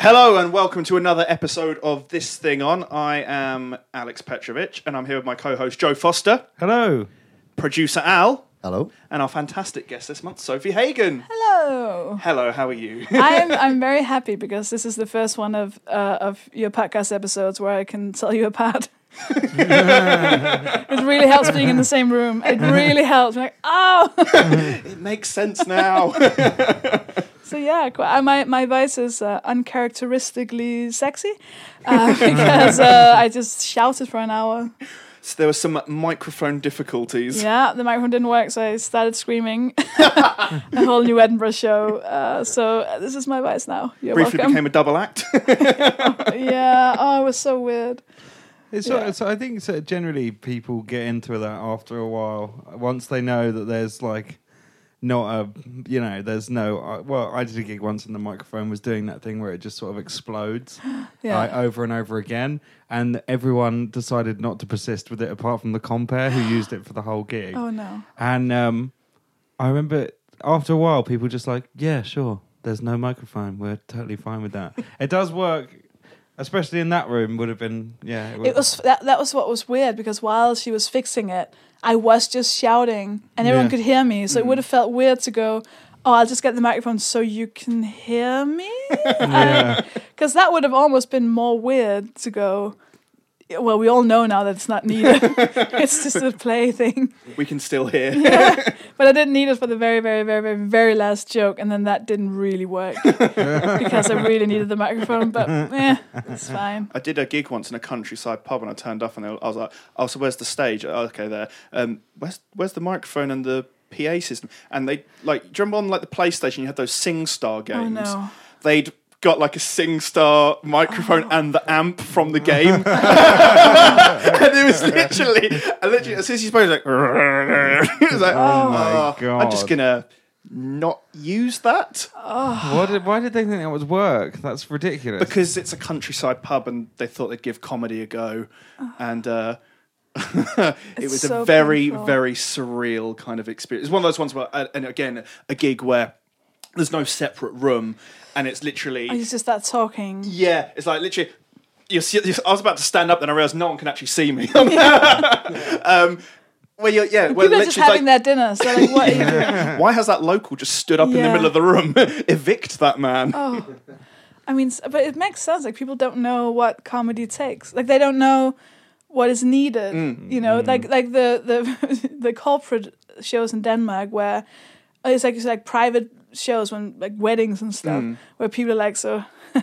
Hello and welcome to another episode of This Thing On. I am Alex Petrovich and I'm here with my co-host Joe Foster. Hello. Producer Al. Hello. And our fantastic guest this month, Sophie Hagen. Hello. Hello, how are you? I'm very happy because this is the first one of your podcast episodes where I can tell you apart. It really helps being in the same room. It really helps. I'm like, oh, It makes sense now. so yeah, my voice is uncharacteristically sexy because I just shouted for an hour. So there were some microphone difficulties. Yeah, the microphone didn't work, so I started screaming. A whole new Edinburgh show. So this is my voice now. You're Briefly welcome. became a double act. Yeah. Oh, it was so weird. So I think generally people get into that after a while. Once they know that there's like not a, there's no. Well, I did a gig once and the microphone was doing that thing where it just sort of explodes over and over again. And everyone decided not to persist with it apart from the compere who used it for the whole gig. Oh, no. And I remember after a while people just like, yeah, sure, there's no microphone. We're totally fine with that. It does work. Especially in that room, would have been, yeah. It was that was what was weird because while she was fixing it, I was just shouting and everyone could hear me. So it would have felt weird to go, oh, I'll just get the microphone so you can hear me. Because that would have almost been more weird to go. Well, we all know now that it's not needed. It's just a play thing. We can still hear. Yeah. But I didn't need it for the very, very, very, very, very last joke, and then that didn't really work because I really needed the microphone. But it's fine. I did a gig once in a countryside pub, and I turned up, and I was like, "Oh, so where's the stage? Oh, okay, there. Where's the microphone and the PA system?" And they do you remember on like the PlayStation, you had those SingStar games. Oh no. They'd got like a SingStar microphone and the amp from the game. And it was literally as soon as you spoke, it was like, oh my God. I'm just gonna not use that. Why did they think that would work? That's ridiculous. Because it's a countryside pub and they thought they'd give comedy a go. And it was so a very, painful. very surreal kind of experience. It's one of those ones where, and again, a gig where there's no separate room and it's literally... You just start talking. Yeah, it's like literally... I was about to stand up, then I realised no one can actually see me. People are just having their dinner, so like, what are you doing? Why has that local just stood up in the middle of the room? Evict that man. Oh, I mean, but it makes sense. Like, people don't know what comedy takes. Like, they don't know what is needed. Like the corporate shows in Denmark where it's like private shows when like weddings and stuff where people are like so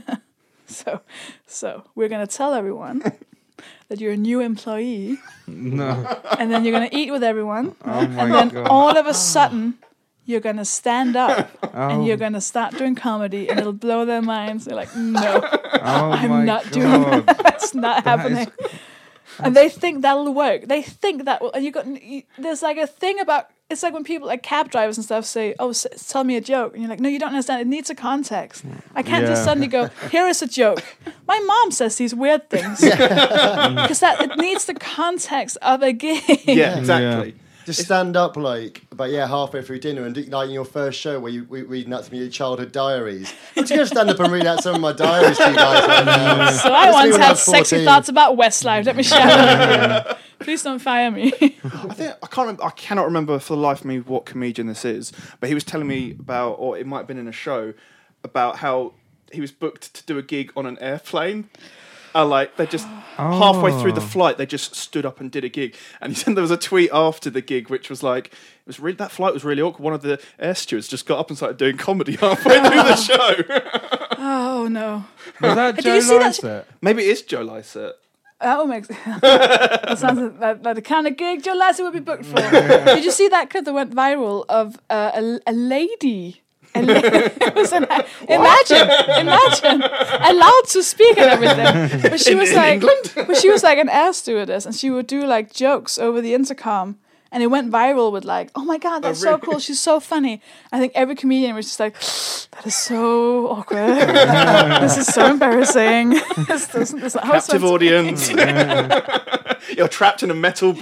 we're gonna tell everyone that you're a new employee. No. And then you're gonna eat with everyone. Oh my And then God. all of a sudden you're gonna stand up and you're gonna start doing comedy and it'll blow their minds. They're like, no, I'm not doing that. That's not happening. And they think that'll work. They think that will. And there's like a thing about. It's like when people, like cab drivers and stuff, say, "Oh, tell me a joke," and you're like, "No, you don't understand. It needs a context. I can't just suddenly go, here is a joke." My mom says these weird things because it needs the context of a gig. Yeah, exactly. Yeah. Just stand up halfway through dinner and like in your first show where you reading out to me your childhood diaries. I'm just going to stand up and read out some of my diaries to you guys right now. So I once when I had was sexy 14. thoughts about Westlife. Let me shout out here. Please don't fire me. I cannot remember for the life of me what comedian this is, but he was telling me about, or it might have been in a show, about how he was booked to do a gig on an airplane. They just halfway through the flight, they just stood up and did a gig. And he said there was a tweet after the gig which was like, that flight was really awkward. One of the air stewards just got up and started doing comedy halfway through the show. Oh no! Was that Did Joe you see that Lycett? Maybe it is Joe Lycett. That would make that sounds like the kind of gig Joe Lassie would be booked for. Did you see that clip that went viral of a lady? It was imagine allowed to speak and everything, but she was like an air stewardess, and she would do like jokes over the intercom. And it went viral with like, oh my God, that's so cool. She's so funny. I think every comedian was just like, that is so awkward. This is so embarrassing. This not how it's Captive audience. You're trapped in a metal box.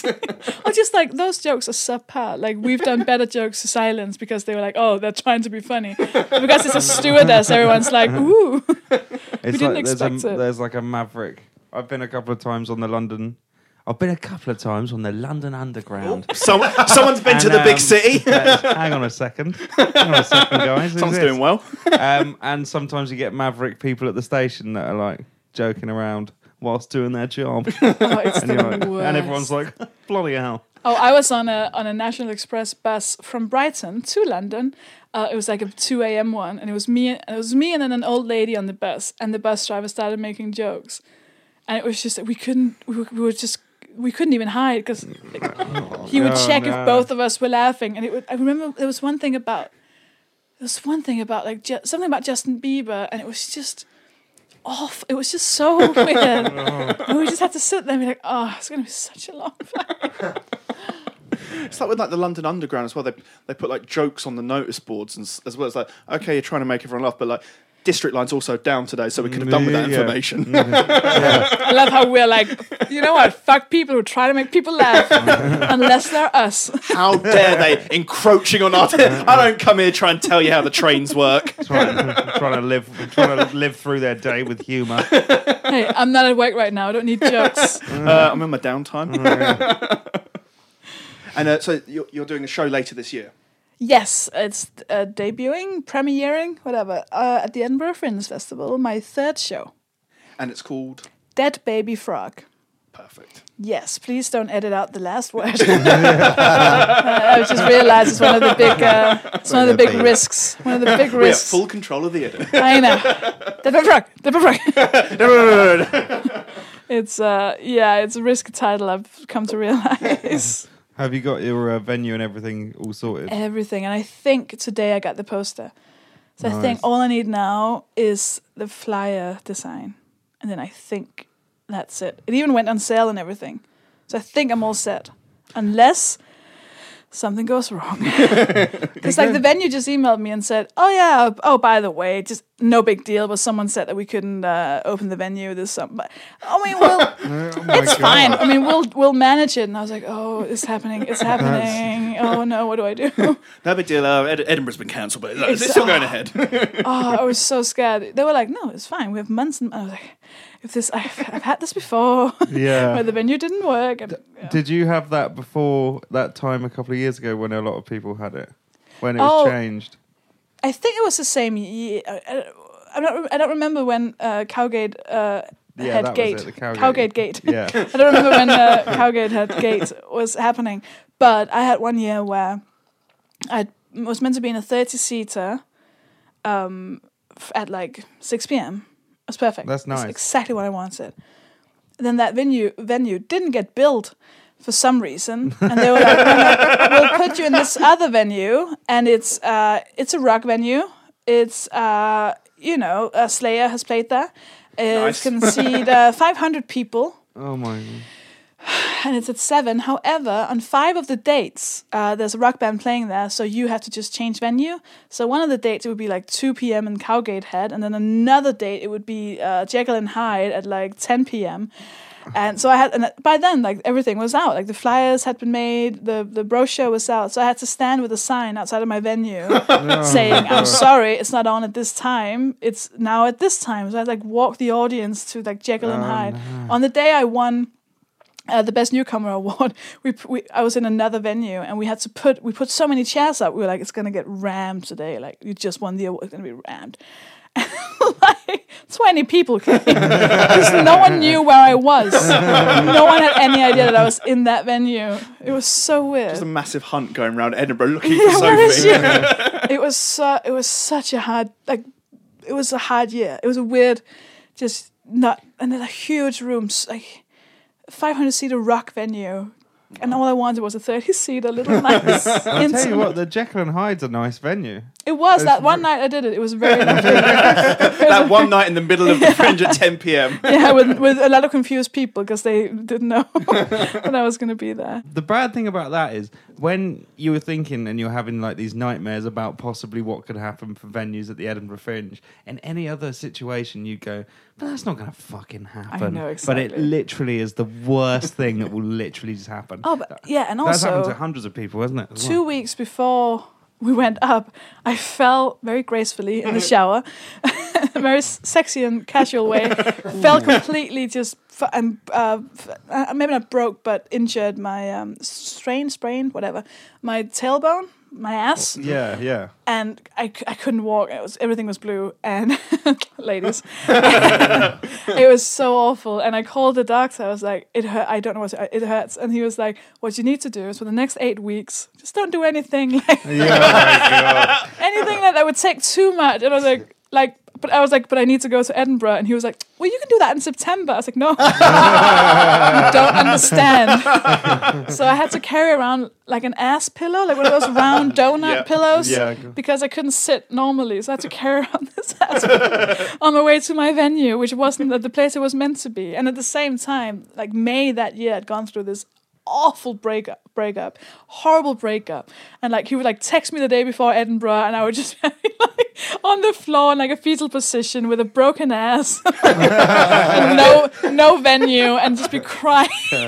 Or just like those jokes are subpar. Like we've done better jokes to silence because they were like, oh, they're trying to be funny. Because it's a stewardess, everyone's like, ooh. It's didn't like expect it. there's like a Maverick. I've been a couple of times on the London Underground. Someone's been to the big city. Hang on a second, guys. Someone's doing well. And sometimes you get Maverick people at the station that are like joking around whilst doing their job. Oh, it's the worst. And everyone's like, bloody hell. Oh, I was on a National Express bus from Brighton to London. It was like a 2 a.m. one, and it was me and then an old lady on the bus, and the bus driver started making jokes, and it was just we couldn't even hide because he would check if both of us were laughing, and I remember there was one thing about like something about Justin Bieber, and it was just off. It was just so weird. And we just had to sit there and be like, oh, it's going to be such a long flight. It's like with like the London Underground as well. They put like jokes on the notice boards and as well as like, okay, you're trying to make everyone laugh, but like District Line's also down today, so we could have done with that information. I love how we're like, you know what? Fuck people who try to make people laugh, unless they're us. How dare they encroaching on our? I don't come here try and tell you how the trains work. trying to live through their day with humour. Hey, I'm not at work right now. I don't need jokes. I'm in my downtime. And so you're doing a show later this year. Yes, it's debuting, premiering, whatever, at the Edinburgh Fringe Festival, my third show. And it's called? Dead Baby Frog. Perfect. Yes, please don't edit out the last word. I just realised it's one of the big, risks. One of the big risks. We have full control of the edit. I know. Dead Baby Frog. Dead Baby Frog. It's a risky title. I've come to realise. Have you got your venue and everything all sorted? Everything. And I think today I got the poster. So Nice. I think all I need now is the flyer design. And then I think that's it. It even went on sale and everything. So I think I'm all set. Unless something goes wrong. Because like the venue just emailed me and said, by the way, just no big deal, but someone said that we couldn't open the venue this summer. But, it's fine. I mean, we'll manage it. And I was like, oh, it's happening. Oh no, what do I do? No big deal. Edinburgh's been cancelled, but it's still going ahead. I was so scared. They were like, no, it's fine. We have months. And I was like, I've had this before. Yeah. Where the venue didn't work. And, Did you have that before that time a couple of years ago when a lot of people had it? When it was changed? I think it was the same year. I don't remember when Cowgate had Gate. Was it, the Cowgate Gate. Yeah. I don't remember when Cowgate had Gate was happening. But I had one year where I was meant to be in a 30-seater at like 6 p.m. It was perfect. That's nice. That's exactly what I wanted. Then that venue didn't get built for some reason, and they were like, "We'll put you in this other venue, and it's a rock venue. It's Slayer has played there. It can seat 500 people." Oh my God. And it's at 7. However, on 5 of the dates, there's a rock band playing there, so you have to just change venue. So one of the dates, it would be like 2 p.m. in Cowgate Head, and then another date, it would be Jekyll and Hyde at like 10 p.m. And so by then, like everything was out. Like the flyers had been made, the brochure was out. So I had to stand with a sign outside of my venue saying, "I'm sorry, it's not on at this time. It's now at this time." So I had like walk the audience to like Jekyll and Hyde. No. On the day I won the Best Newcomer Award, I was in another venue, and we put so many chairs up. We were like, it's gonna get rammed today. Like, you just won the award, it's gonna be rammed. Like 20 people came because no one knew where I was. No one had any idea that I was in that venue. It was so weird. Just a massive hunt going around Edinburgh looking for Sophie. It was such a hard, like, it was a hard year. It was a weird, just not, and then a huge room, like 500-seater rock venue, and all I wanted was a 30-seater little nice. I'll tell you what, the Jekyll and Hyde's a nice venue. It was that one night I did it. It was very lovely. That one night in the middle of the Fringe at 10 p.m. Yeah, with a lot of confused people because they didn't know that I was going to be there. The bad thing about that is when you were thinking and you're having like these nightmares about possibly what could happen for venues at the Edinburgh Fringe, in any other situation you go, but that's not going to fucking happen. I know, exactly. But it literally is the worst thing that will literally just happen. Oh, but yeah, and That's happened also to hundreds of people, hasn't it? as 2 well? weeks before we went up, I fell very gracefully in the shower, a very sexy and casual way. Fell completely, just maybe not broke, but injured my sprained, whatever, my tailbone, my ass. Yeah. And I couldn't walk. Everything was blue, and ladies, it was so awful. And I called the doctor. I was like, "It hurt. I don't know what it hurts." And he was like, "What you need to do is for the next 8 weeks, just don't do anything like anything that would take too much." And I was like. But I need to go to Edinburgh. And he was like, well, you can do that in September. I was like, no, you don't understand. So I had to carry around like an ass pillow, like one of those round donut pillows, because I couldn't sit normally. So I had to carry around this ass pillow on my way to my venue, which wasn't the place it was meant to be. And at the same time, like May that year, I'd gone through this awful breakup, horrible breakup, and like he would like text me the day before Edinburgh, and I would just be like on the floor in like a fetal position with a broken ass, and no venue, and just be crying.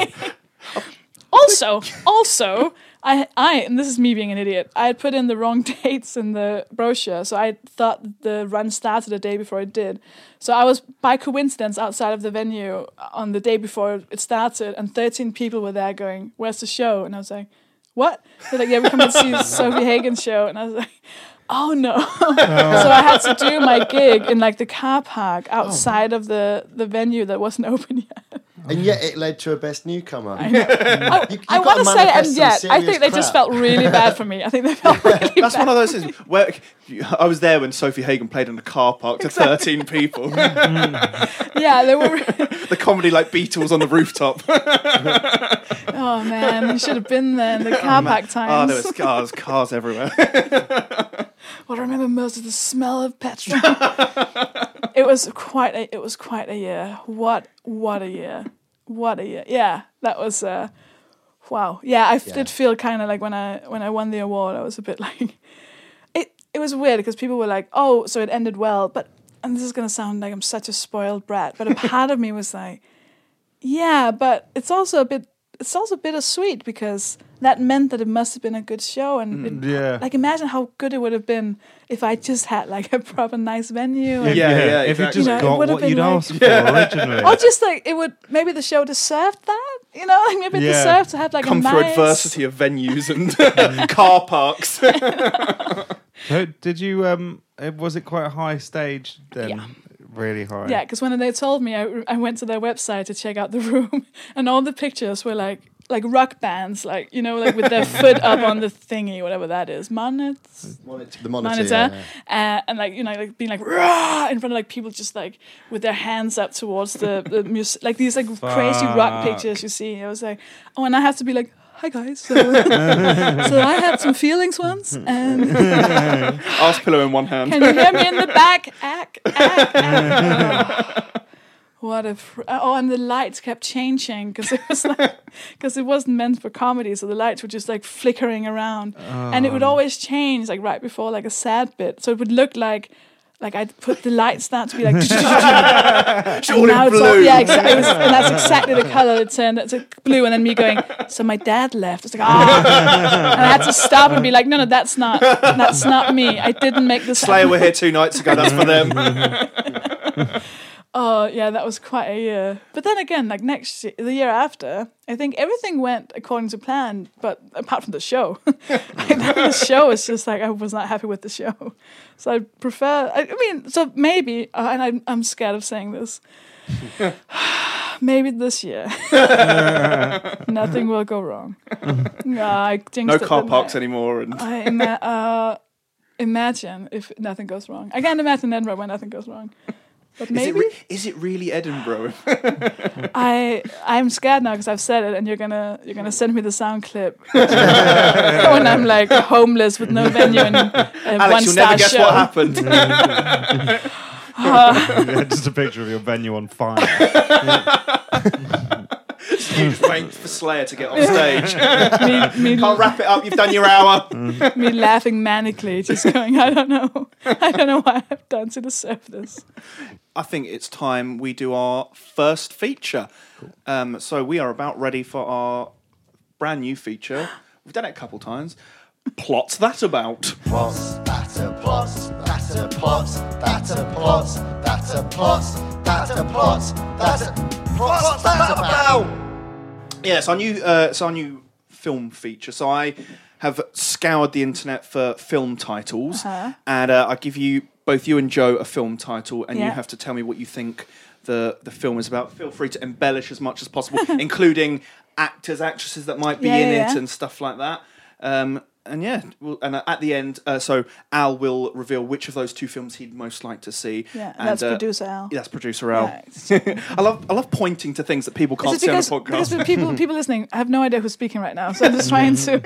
Also, I and this is me being an idiot, I had put in the wrong dates in the brochure, so I thought the run started the day before it did. So I was, by coincidence, outside of the venue on the day before it started, and 13 people were there going, where's the show? And I was like, what? They're like, yeah, we come to see Sophie Hagen's show. And I was like, oh no. So I had to do my gig in like the car park outside of the venue that wasn't open yet. And yet it led to a best newcomer. I know. I want to say, and yet, I think they just felt really bad for me. I think they felt really bad. That's one of those things where I was there when Sophie Hagen played in a car park to 13 people. Yeah, they were. The comedy like Beatles on the rooftop. Oh man, you should have been there in the car park times. Oh, there was cars everywhere. What I remember most is the smell of petrol. It was quite a year. What a year. What a year. Yeah, that was wow. Yeah, I did feel kind of like when I won the award, I was a bit like it was weird because people were like, "Oh, so it ended well." But, and this is going to sound like I'm such a spoiled brat, but a part of me was like, "Yeah, but it's also bittersweet because that meant that it must have been a good show, and like imagine how good it would have been if I just had like a proper nice venue. And, if exactly. it just got what you'd like, asked for originally, or just like it would, maybe the show deserved that, like maybe it deserved to have like come a through nice adversity of venues and car parks. So did you? Was it quite a high stage then? Yeah. Really high. Yeah, because when they told me, I went to their website to check out the room, and all the pictures were like rock bands, like with their foot up on the thingy, whatever that is, monitor, and like being like rah in front of like people just like with their hands up towards the music, like these like crazy rock pictures you see. I was like, oh, and I have to be like, hi guys. So I had some feelings once, and arse pillow in one hand. Can you hear me in the back? Ack. What a and the lights kept changing because it wasn't meant for comedy, so the lights were just like flickering around, and it would always change like right before like a sad bit, so it would look like I'd put the lights down to be like all in blue. Exactly. And that's exactly the color it turned to blue, and then me going, so my dad left. It's like and I had to stop and be like, no, that's not me. I didn't make this. Slayer were here 2 nights ago. That's for them. Oh yeah, that was quite a year. But then again, like the year after, I think everything went according to plan. But apart from the show, the show was just like I was not happy with the show. So I prefer. I mean, so maybe, and I'm scared of saying this. Maybe this year, nothing will go wrong. I jinxed no car parks anymore, and imagine if nothing goes wrong. I can't imagine Edinburgh when nothing goes wrong. But maybe Is it really Edinburgh? I'm scared now because I've said it, and you're gonna send me the sound clip when I'm like homeless with no venue and Alex, you'll never guess show. what happened. Just a picture of your venue on fire. Huge wait for Slayer to get off stage. me Can't wrap it up. You've done your hour. me laughing manically, just going, I don't know why I've done to deserve this. I think it's time we do our first feature. So we are about ready for our brand new feature. We've done it a couple times. Plot's that about? Plots, batter plots, batter plots, batter plots, batter plots, batter plots, batter plots, that about? Yeah, it's our new film feature. So I have scoured the internet for film titles, and I give you both you and Joe a film title, and you have to tell me what you think the film is about. Feel free to embellish as much as possible, including actors, actresses that might be in it, and stuff like that. And at the end, so Al will reveal which of those two films he'd most like to see. Yeah, and that's producer Al. That's producer Al. Yeah, I love pointing to things that people can't see on the podcast. Because people listening, I have no idea who's speaking right now, so I'm just trying to.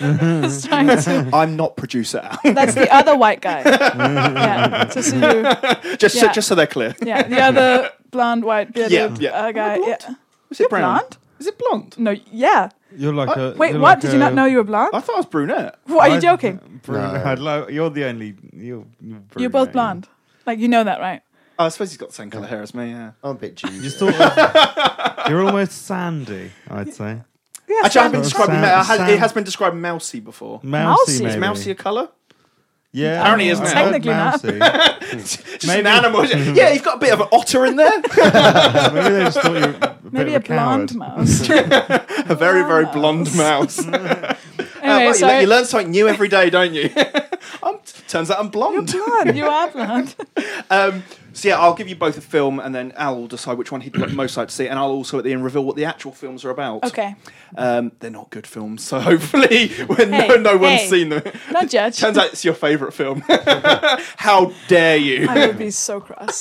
I'm not producer Al. That's the other white guy. Just so you. Just so they're clear. Yeah, the other blonde, white bearded guy. Yeah. Is it brown? Blonde? Is it blonde? No, yeah. You're like a. Wait, you're what? like Did you not know you were blonde? I thought I was brunette. What, are you joking? You're the only. You're You're both blonde. Like, you know that, right? Oh, I suppose he's got the same colour hair as me, yeah. I'm a bit ginger. You're almost sandy, I'd say. Yeah, Actually, I've been described. Sand- It has been described mousy before. Mousy, Mousy? Is maybe. mousy a colour? Yeah, Apparently isn't it? Technically not. mousy. Just Maybe- an animal. Yeah, you've got a bit of an otter in there. Maybe they just thought you were a bit Maybe of a blonde coward. mouse. A very, very blonde mouse. Anyway, you learn something new every day, don't you? Turns out I'm blonde. You're blonde. You are blonde. So yeah, I'll give you both a film, and then Al will decide which one he'd most like to see, and I'll also at the end reveal what the actual films are about. Okay. They're not good films, so hopefully when no one's seen them. Don't judge. Turns out it's your favourite film. How dare you? I would be so cross.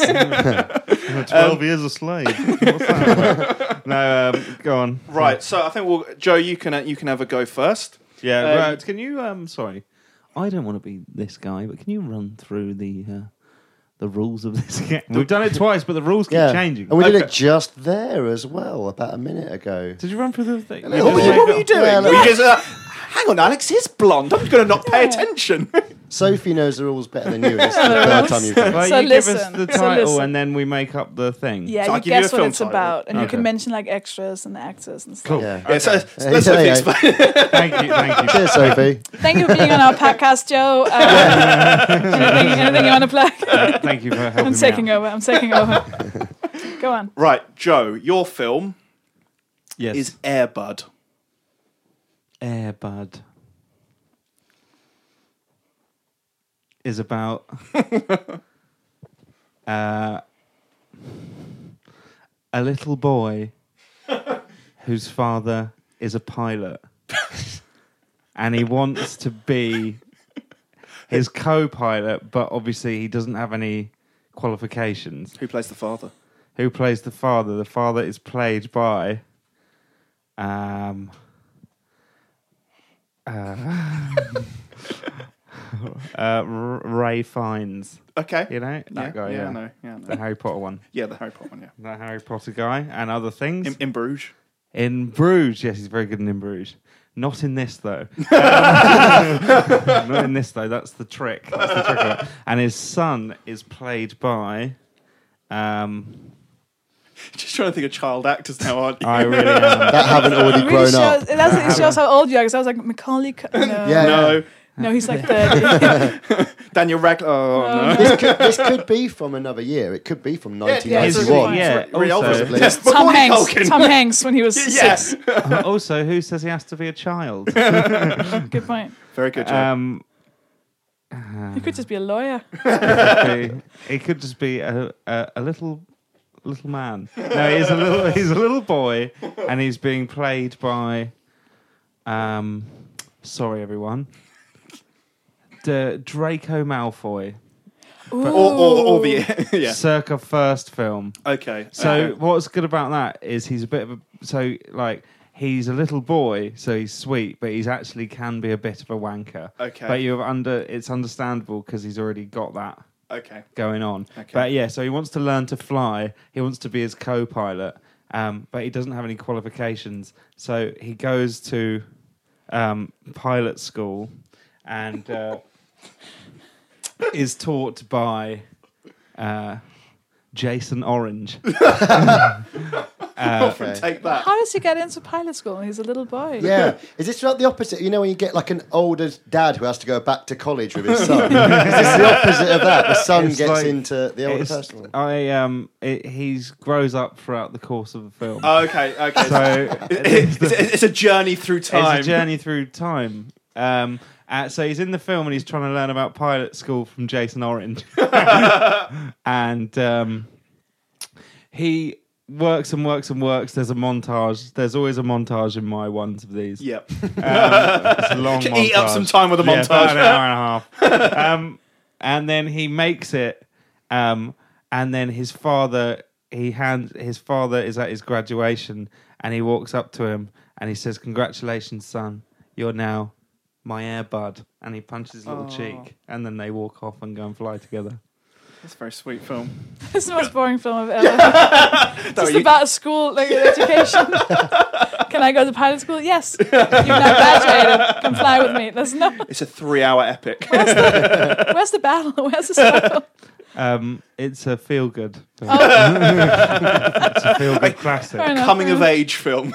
12 years a slave. What's that about? No, go on. Right, so I think Joe, you can have a go first. Yeah, right. Can you? Sorry, I don't want to be this guy, but can you run through the rules of this game? We've done it twice, but the rules keep changing. And we did it just there as well, about a minute ago. Did you run through the thing? What were you doing? Yeah, Were you just, hang on, Alex is blonde. I'm going to not pay attention. Sophie knows the rules better than you. It's the third time you've done it. Well, So you give us listen, the so title, listen. and then we make up the thing. Yeah, So I'll you give you a guess what film it's title. about, and you Okay. can mention like extras and the actors and stuff. Cool. Yeah. Yeah, so Yeah, let's Sophie yeah. explain. Thank you. Cheers, Sophie. Thank you for being on our podcast, Joe. Anything you want to plug? Thank you for helping I'm me taking out. over. I'm taking over. Go on. Right, Joe, your film Yes. is Air Bud. Air Bud is about a little boy whose father is a pilot and he wants to be his co-pilot, but obviously he doesn't have any qualifications. Who plays the father? Who plays the father? The father is played by Ray Fiennes. Okay. You know that guy, Yeah, yeah. I know. The Harry Potter one. Yeah, the Harry Potter one, yeah. The Harry Potter guy and other things. In Bruges. In Bruges, yes, he's very good in Bruges. Not in this though. Not in this though. That's the trick. That's the trick of it. And his son is played by. Just trying to think of child actors now, aren't you? I really am. That haven't already Really grown shows, up. it shows how old you are. Because I was like Macaulay. No, Yeah. no, he's like 30. Daniel Radcliffe. Oh, no. This could be from another year. It could be from 1991. Yeah, Really old, also- possibly. Yes, Tom Macaulay Hanks. Culkin. Tom Hanks when he was Yes. 6. Also, who says he has to be a child? Good point. Very good, Joe. He could just be a lawyer. He could just be a little man. No, he's a little boy, and he's being played by. Sorry, everyone. Draco Malfoy. or the yeah. circa first film. Okay. So what's good about that is he's a bit of a he's a little boy, so he's sweet, but he's actually can be a bit of a wanker. Okay. But it's understandable because he's already got that going on. Okay. But yeah, so he wants to learn to fly. He wants to be his co-pilot, but he doesn't have any qualifications. So he goes to pilot school and is taught by Jason Orange. Take that. How does he get into pilot school? He's a little boy. Yeah. Is this like the opposite? You know, when you get like an older dad who has to go back to college with his son? Is this the opposite of that? The son It's gets like- into the older person? He grows up throughout the course of the film. Oh, okay. So It's a journey through time. It's a journey through time. So he's in the film and he's trying to learn about pilot school from Jason Orange. And he works and works and works. There's a montage. There's always a montage in my ones of these. Yep. It's a long montage. Eat up some time with a montage. About an hour and a half. And then he makes it. And then his father is at his graduation and he walks up to him and he says, "Congratulations, son. You're now my air bud." And he punches his little cheek and then they walk off and go and fly together. That's a very sweet film. This is the most boring film I've ever. Just about a school, like an education. Can I go to pilot school? Yes. You've now graduated. Come fly with me. There's no. It's a 3-hour epic. Where's the battle? Where's the struggle? It's a feel-good film. Oh. It's a feel-good classic. Fair enough. Coming of age film.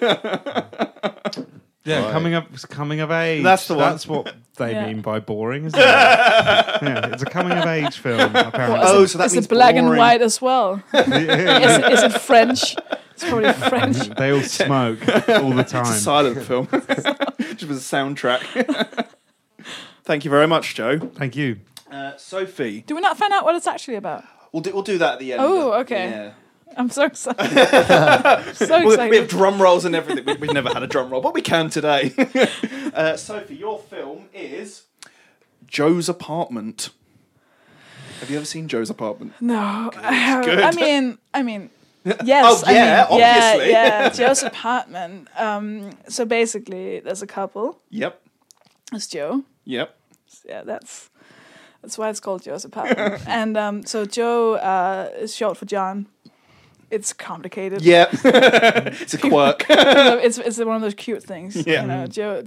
Yeah, Right. coming of age. That's the one. That's what they Yeah. mean by boring, isn't it? Yeah, it's a coming of age film, apparently. Oh, so that Is means it black boring. and white as well? Is it French? It's probably French. They all smoke all the It's a time. silent film. Just with a soundtrack. Thank you very much, Joe. Thank you. Sophie. Do we not find out what it's actually about? We'll do that at the end. Oh, okay. Yeah. I'm so excited. So We have excited. drum rolls and everything. We've never had a drum roll, but we can today. Sophie, your film is Joe's Apartment. Have you ever seen Joe's Apartment? No, I haven't. Good. I mean, yes. Oh, yeah, obviously. Yeah, Joe's apartment. So basically, there's a couple. Yep. It's Joe. Yep. Yeah, that's why it's called Joe's apartment. And so Joe is short for John. It's complicated. Yep. It's a quirk. It's one of those cute things. Yeah. You know,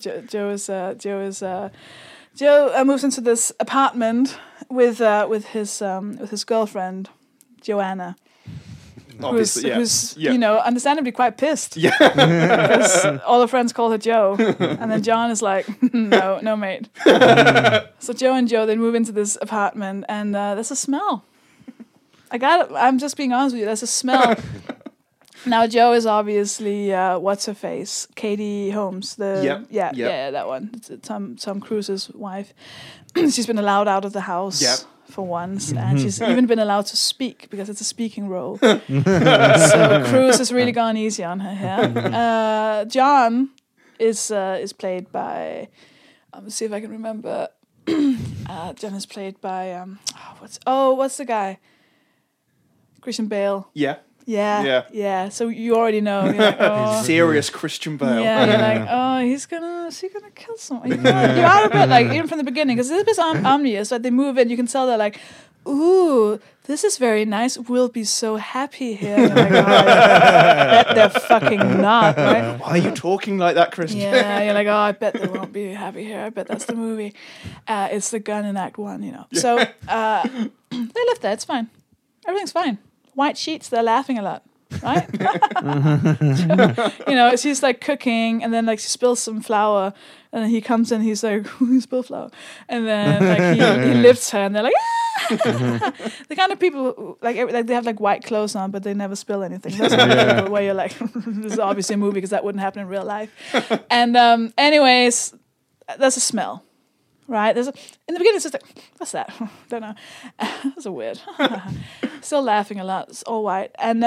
Joe moves into this apartment with his girlfriend, Joanna. Obviously, who's yeah. you know, understandably quite pissed. Yeah. Because all her friends call her Joe. And then John is like, no, mate. So Joe and Joe, they move into this apartment and there's a smell. I'm just being honest with you, there's a smell. Now Joe is obviously what's her face? Katie Holmes. That one. It's Tom Cruise's wife. She's been allowed out of the house. Yep. For once, and she's even been allowed to speak because it's a speaking role. So Cruise has really gone easy on her here. John is played by. Let's see if I can remember. John is played by what's the guy? Christian Bale. Yeah. Yeah. So you already know. You're like, oh. Serious Christian Bale. Yeah, you're like, oh, is he gonna kill someone? You are a bit like, even from the beginning, because this is Omnius, like they move in, you can tell they're like, ooh, this is very nice. We'll be so happy here. You're like, oh, I bet they're fucking not, right? Why are you talking like that, Christian? Yeah, you're like, oh, I bet they won't be happy here. I bet that's the movie. It's the gun in Act 1, you know. So they live there. It's fine. Everything's fine. White sheets, they're laughing a lot, right? You know, she's like cooking and then like she spills some flour and then he comes in, he's like, you spilled flour. And then like he lifts her and they're like, ah! The kind of people who, like they have like white clothes on but they never spill anything. Those kind of people where you're like, this is obviously a movie because that wouldn't happen in real life. And anyways, there's a smell. Right, in the beginning it's just like, what's that? Don't know. That's so weird. Still laughing a lot. It's all white, and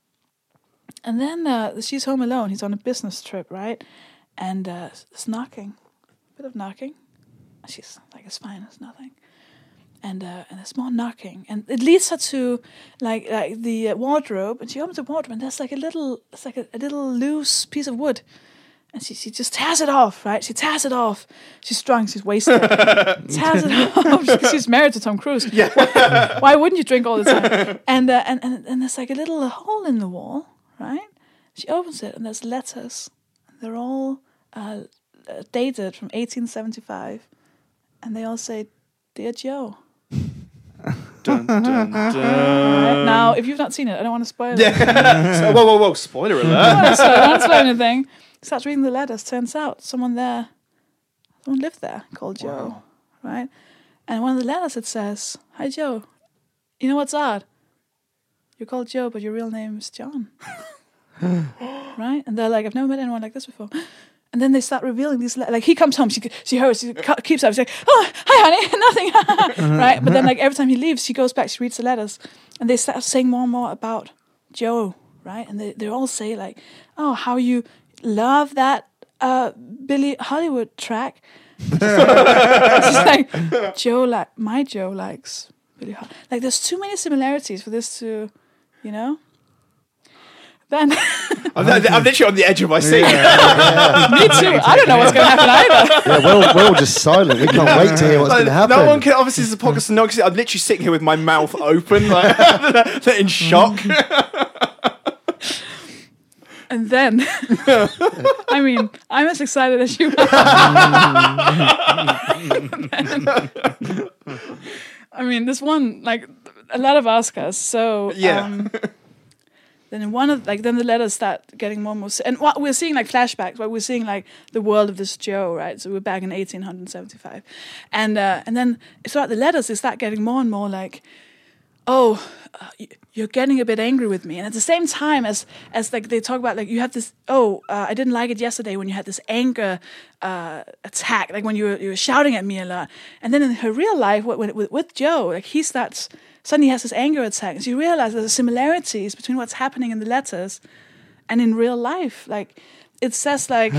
then she's home alone. He's on a business trip, right? And it's knocking, a bit of knocking. She's like, it's fine, it's nothing. and there's more knocking, and it leads her to like the wardrobe, and she opens the wardrobe, and there's like a little loose piece of wood. And she just tears it off, right? She tears it off. She's drunk. She's wasted. Tears it off. She's married to Tom Cruise. Yeah. Why wouldn't you drink all the time? And there's like a little hole in the wall, right? She opens it, and there's letters. They're all dated from 1875, and they all say, "Dear Joe." Dun, dun, dun. Right? Now, if you've not seen it, I don't want to spoil it. So, whoa! Spoiler alert! I don't spoil anything. Starts reading the letters. Turns out someone lived there called Joe, right? And one of the letters it says, "Hi Joe, you know what's odd? You're called Joe, but your real name is John." Right? And they're like, "I've never met anyone like this before." And then they start revealing these like he comes home, she keeps up, she's like, "Oh, hi honey," nothing, right? But then like every time he leaves, she goes back, she reads the letters, and they start saying more and more about Joe, right? And they all say like, "Oh, how you love that Billie Hollywood track." It's like my Joe likes Billie Hollywood. Like there's too many similarities for this to, you know. Then I'm literally on the edge of my seat. Me too. I don't know what's going to happen either. Yeah, we're all just silent. We can't wait to hear what's going to happen. No one can. Obviously, this is a podcast. No, because I'm literally sitting here with my mouth open, like in shock. And then, I mean, I'm as excited as you are. I mean, this one, like, a lot of Oscars. So, then in one of, like, then the letters start getting more and more, and what we're seeing, like, flashbacks, where we're seeing, like, the world of this Joe, right? So we're back in 1875. And then throughout the letters, they start getting more and more, like, "Oh, you're getting a bit angry with me." And at the same time as like they talk about like you have this, I didn't like it yesterday when you had this anger attack, like when you were shouting at me a lot. And then in her real life, with Joe, like he suddenly has this anger attack, and she realizes there's similarities between what's happening in the letters and in real life. Like it says like,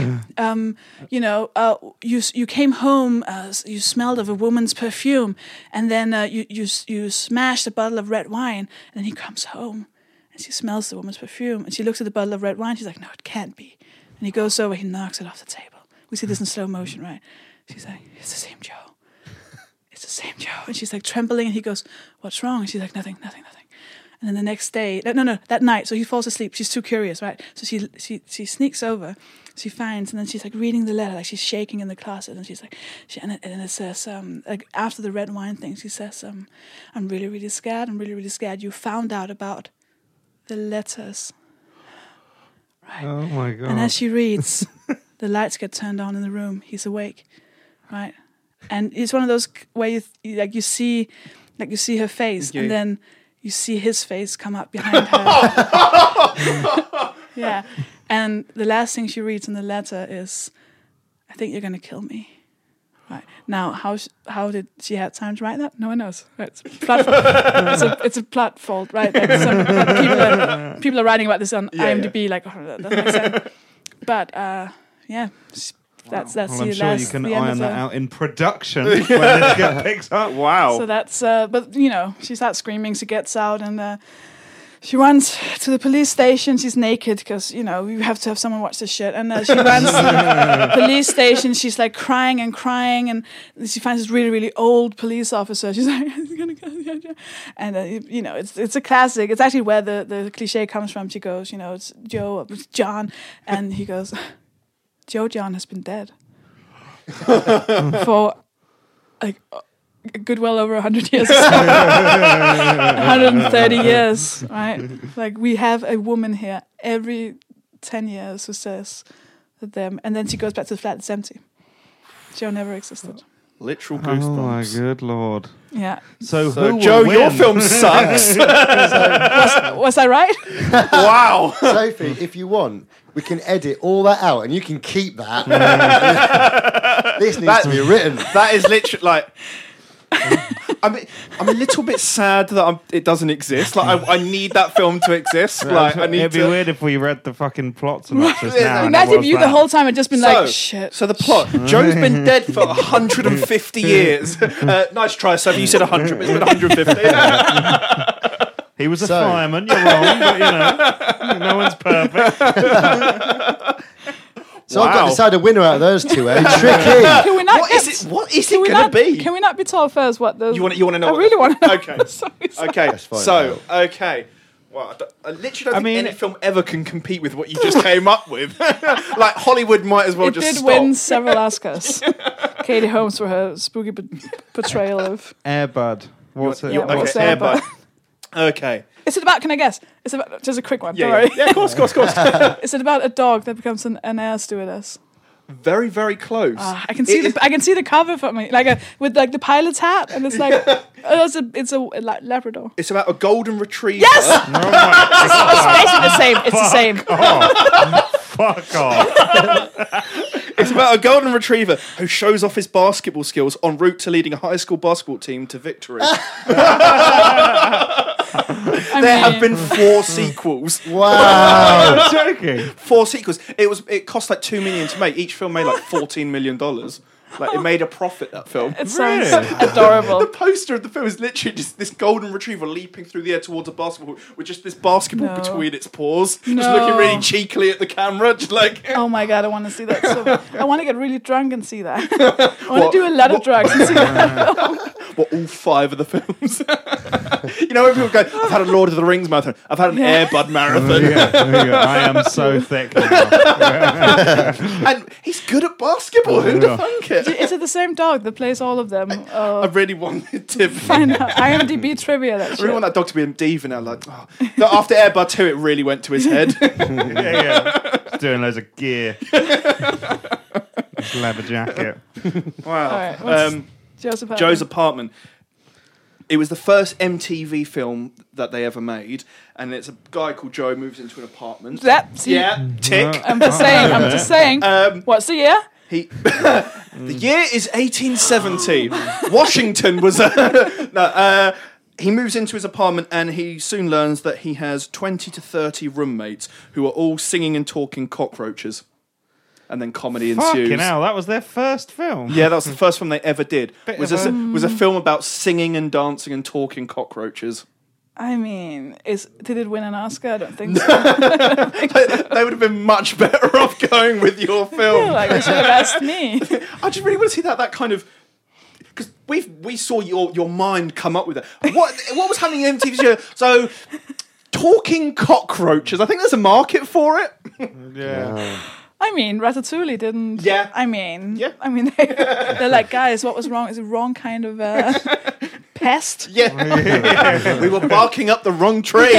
you came home, you smelled of a woman's perfume, and then you smashed a bottle of red wine, and then he comes home, and she smells the woman's perfume, and she looks at the bottle of red wine, she's like, "No, it can't be." And he goes over, he knocks it off the table. We see this in slow motion, right? She's like, "It's the same Joe. It's the same Joe." And she's like trembling, and he goes, "What's wrong?" And she's like, Nothing. And then the next day, that night, so he falls asleep. She's too curious, right? So she sneaks over, she finds, and then she's like reading the letter, like she's shaking in the closet, and she's like, and it says, like after the red wine thing, she says, "I'm really, really scared. I'm really, really scared. You found out about the letters." Right. Oh my God. And as she reads, the lights get turned on in the room. He's awake, right? And it's one of those where you see her face, and then you see his face come up behind her. Yeah. And the last thing she reads in the letter is, "I think you're going to kill me." Right. Now, how did she have time to write that? No one knows. Right. It's a plot fault, right? Like people are writing about this on IMDb, like, "Oh, that doesn't make sense." But, yeah. That's I'm the sure last, you can the end iron of that out in production when it gets picked up. Wow. So that's, but you know, she starts screaming. She gets out and she runs to the police station. She's naked because you know you have to have someone watch this shit. And she runs to the police station. She's like crying, and she finds this really, really old police officer. She's like, and you know, it's a classic. It's actually where the cliche comes from. She goes, you know, it's Joe, it's John, and he goes, "Joe John has been dead for like a good well over 100 years, 130 years, right? Like we have a woman here every 10 years who says that them, and then she goes back to the flat. It's empty. Joe never existed. Literal goosebumps. Oh my good Lord. Yeah. So who Joe, will your win? film sucks. Was I right? Wow. Sophie, if you want, we can edit all that out and you can keep that. This needs to be written. That is literally like. I'm a little bit sad that it doesn't exist. Like I need that film to exist. Like I need It'd be to. weird if we read the fucking plot synopsis now. and it Imagine if was you the that. whole time had just been like, shit. So the plot: Joe's been dead for 150 years. Nice try, Sophie. You said 100, but it's been 150. He was a fireman. You're wrong, but no one's perfect. So I've got to decide a winner out of those two. Tricky. Can we not What get- is it? What is can it we going not- to be? Can we not be told first what those... You want to know? I really want to know. Okay. Sorry. Okay. fine. So okay. Well, I literally don't think any film ever can compete with what you just came up with. Like Hollywood might as well It just did stop. win several Oscars. Katie Holmes for her spooky portrayal of... Air Bud. What's it? Yeah, Okay, what's Air Bud? Okay. Is it about, can I guess? It's about, just a quick one, don't Yeah, worry. yeah, of course. Is it about a dog that becomes an air stewardess? Very, very close. I can see I can see the cover for me, with like the pilot's hat, and it's like it's a Labrador. It's about a golden retriever. Yes, it's basically the same. It's the same. Fuck off. It's about a golden retriever who shows off his basketball skills en route to leading a high school basketball team to victory. There have been 4 sequels. Wow. I'm joking. 4 sequels. It cost like $2 million to make. Each film made like $14 million. Like it made a profit, that film. It sounds Really? adorable. The poster of the film is literally just this golden retriever leaping through the air towards a basketball with just this basketball No. between its paws, just No. looking really cheekily at the camera, just like. Oh my god, I want to see that. So I want to get really drunk and see that. I want to do a lot of drugs and see that. What, all 5 of the films? You know when people go, I've had a Lord of the Rings marathon, I've had an Air Bud marathon, I am so thick now. and he's good at basketball. Who'd have thunk it? Is it the same dog that plays all of them? I really wanted to Find out. IMDb trivia. That I really want shit. that dog to be a diva now. Like, no, after Air Bud 2, it really went to his head. Just doing loads of gear. This leather jacket. Wow. All right, what's Joseph Joe's Apartment. It was the first MTV film that they ever made, and it's a guy called Joe moves into an apartment. Yeah, tick. I'm just saying. What's the year? The year is 1870. Washington was. He moves into his apartment and he soon learns that he has 20 to 30 roommates who are all singing and talking cockroaches. And then comedy ensues. Fucking hell, that was their first film. Yeah, that was the first film they ever did. Was of a film about singing and dancing and talking cockroaches. I mean, did it win an Oscar? I don't think so. They would have been much better off going with your film. Like, they should have asked me. I just really want to see that kind of, because we saw your mind come up with it. What was happening in MTV show? So talking cockroaches. I think there's a market for it. Yeah. I mean, Ratatouille didn't. Yeah. I mean, Yeah. they're like, guys, what was wrong? Is it wrong kind of pest? Yeah, we were barking up the wrong tree.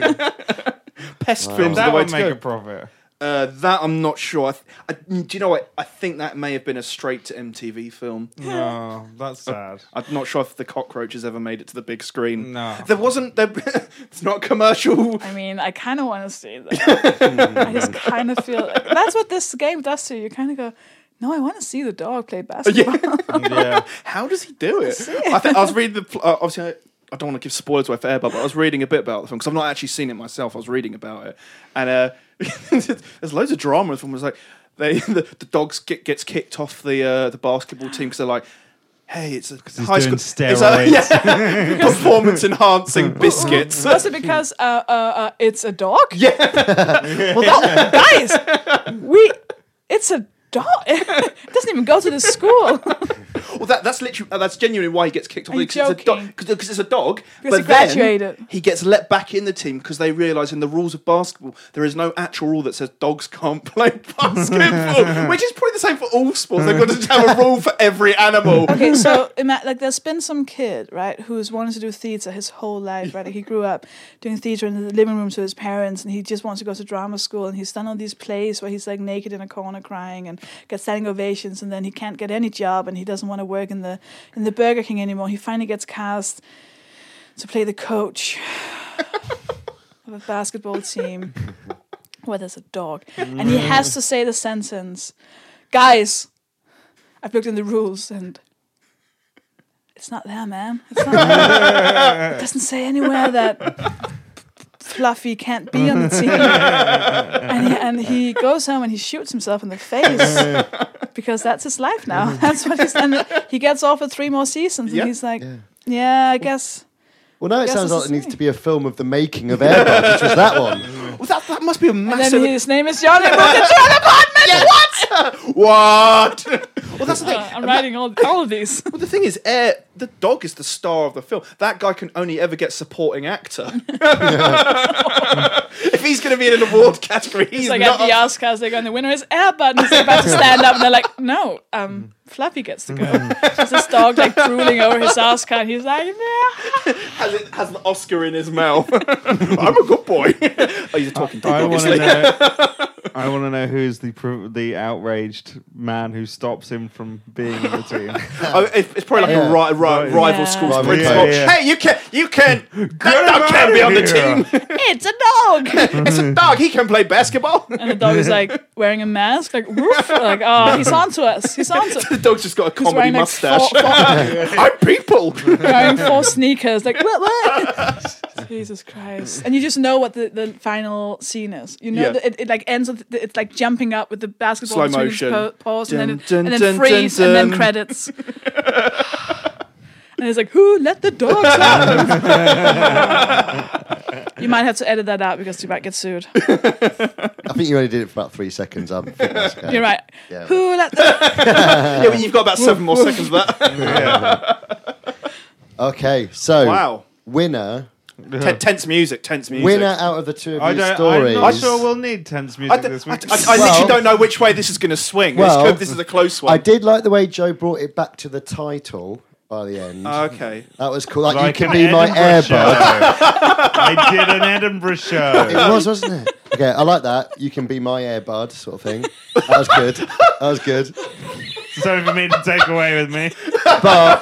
Pest films are That the way would to make go. a profit. That I'm not sure. Do you know what? I think that may have been a straight to MTV film. No, that's sad. I'm not sure if the cockroaches ever made it to the big screen. No. There wasn't. It's not commercial. I mean, I kind of want to see that. I just kind of feel like that's what this game does to you. You kind of go, no, I want to see the dog play basketball. Yeah. How does he do it? I was reading the. Obviously, I don't want to give spoilers away for Air Bud, but I was reading a bit about the film because I've not actually seen it myself. I was reading about it, and there's loads of drama in the film. It's like the dogs gets kicked off the basketball team because they're like, hey, it's a high school steroids. performance enhancing biscuits. Was it because it's a dog? Yeah. Well, guys, it's a dog. It doesn't even go to the school. Well, that's literally that's genuinely why he gets kicked off. Are you Because joking? it's a dog. Because but he graduated. Then he gets let back in the team because they realise in the rules of basketball there is no actual rule that says dogs can't play basketball, which is probably the same for all sports. They've got to have a rule for every animal. Okay, so like there's been some kid, right, who's wanted to do theatre his whole life, right? Like, he grew up doing theatre in the living rooms with his parents, and he just wants to go to drama school, and he's done all these plays where he's like naked in a corner crying and gets standing ovations, and then he can't get any job, and he doesn't want to work in the Burger King anymore. He finally gets cast to play the coach of a basketball team where there's a dog, and he has to say the sentence, guys, I've looked in the rules and it's not there, man. It's not there. It doesn't say anywhere that Fluffy can't be on the team. And he goes home and he shoots himself in the face because that's his life now. That's what he's. And he gets offered 3 more seasons, and he's like, yeah, I guess. Well, now it sounds like it needs to be a film of the making of Air Bud, which was that one. Well, that must be a massive. And then his name is Johnny Book and John Apartment. What? Well, that's the thing. I'm writing all of these. Well, the thing is, the dog is the star of the film. That guy can only ever get supporting actor. If he's going to be in an award category, he's like not. at the Oscars, they're going, the winner is Air Bud, and he's about to stand up, and they're like, no, Fluffy gets to go. There's this dog like drooling over his Oscar, and he's like, nah. Has an Oscar in his mouth. I'm a good boy. Oh, you're talking dog, obviously. I want to know who's the outraged man who stops him from being in the team. It's probably like a rival school Rival principal. coach. Hey, you can't. That dog can't be on the team. It's a dog. It's a dog. He can play basketball. And the dog is like wearing a mask, like woof, like oh, he's onto us. He's onto us. The dog's just got a He's comedy wearing like mustache. four, I'm people. wearing 4 sneakers, like what? Jesus Christ! And you just know what the final scene is. You know that it like ends with it's like jumping up with the basketball Slow between motion. its paws, Dun, and dun, then dun, freeze, dun, and then dun. credits. And it's like, who let the dogs out? You might have to edit that out because you might get sued. I think you only did it for about 3 seconds. I think that's okay. You're right. Yeah. Who let the Yeah, but you've got about 7 more seconds of that. Okay, so Wow. winner Tense music. winner out of the two of I'm your stories. not sure we'll need tense music I this week. literally don't know which way this is going to swing. Well, This is a close one. I did like the way Joe brought it back to the title by the end. Okay. That was cool. Like you Like can an be my Edinburgh Air show. Bud. I did an Edinburgh show. It was, wasn't it? Okay, I like that. You can be my Air Bud sort of thing. That was good. That was good. Something for me to take away with me. But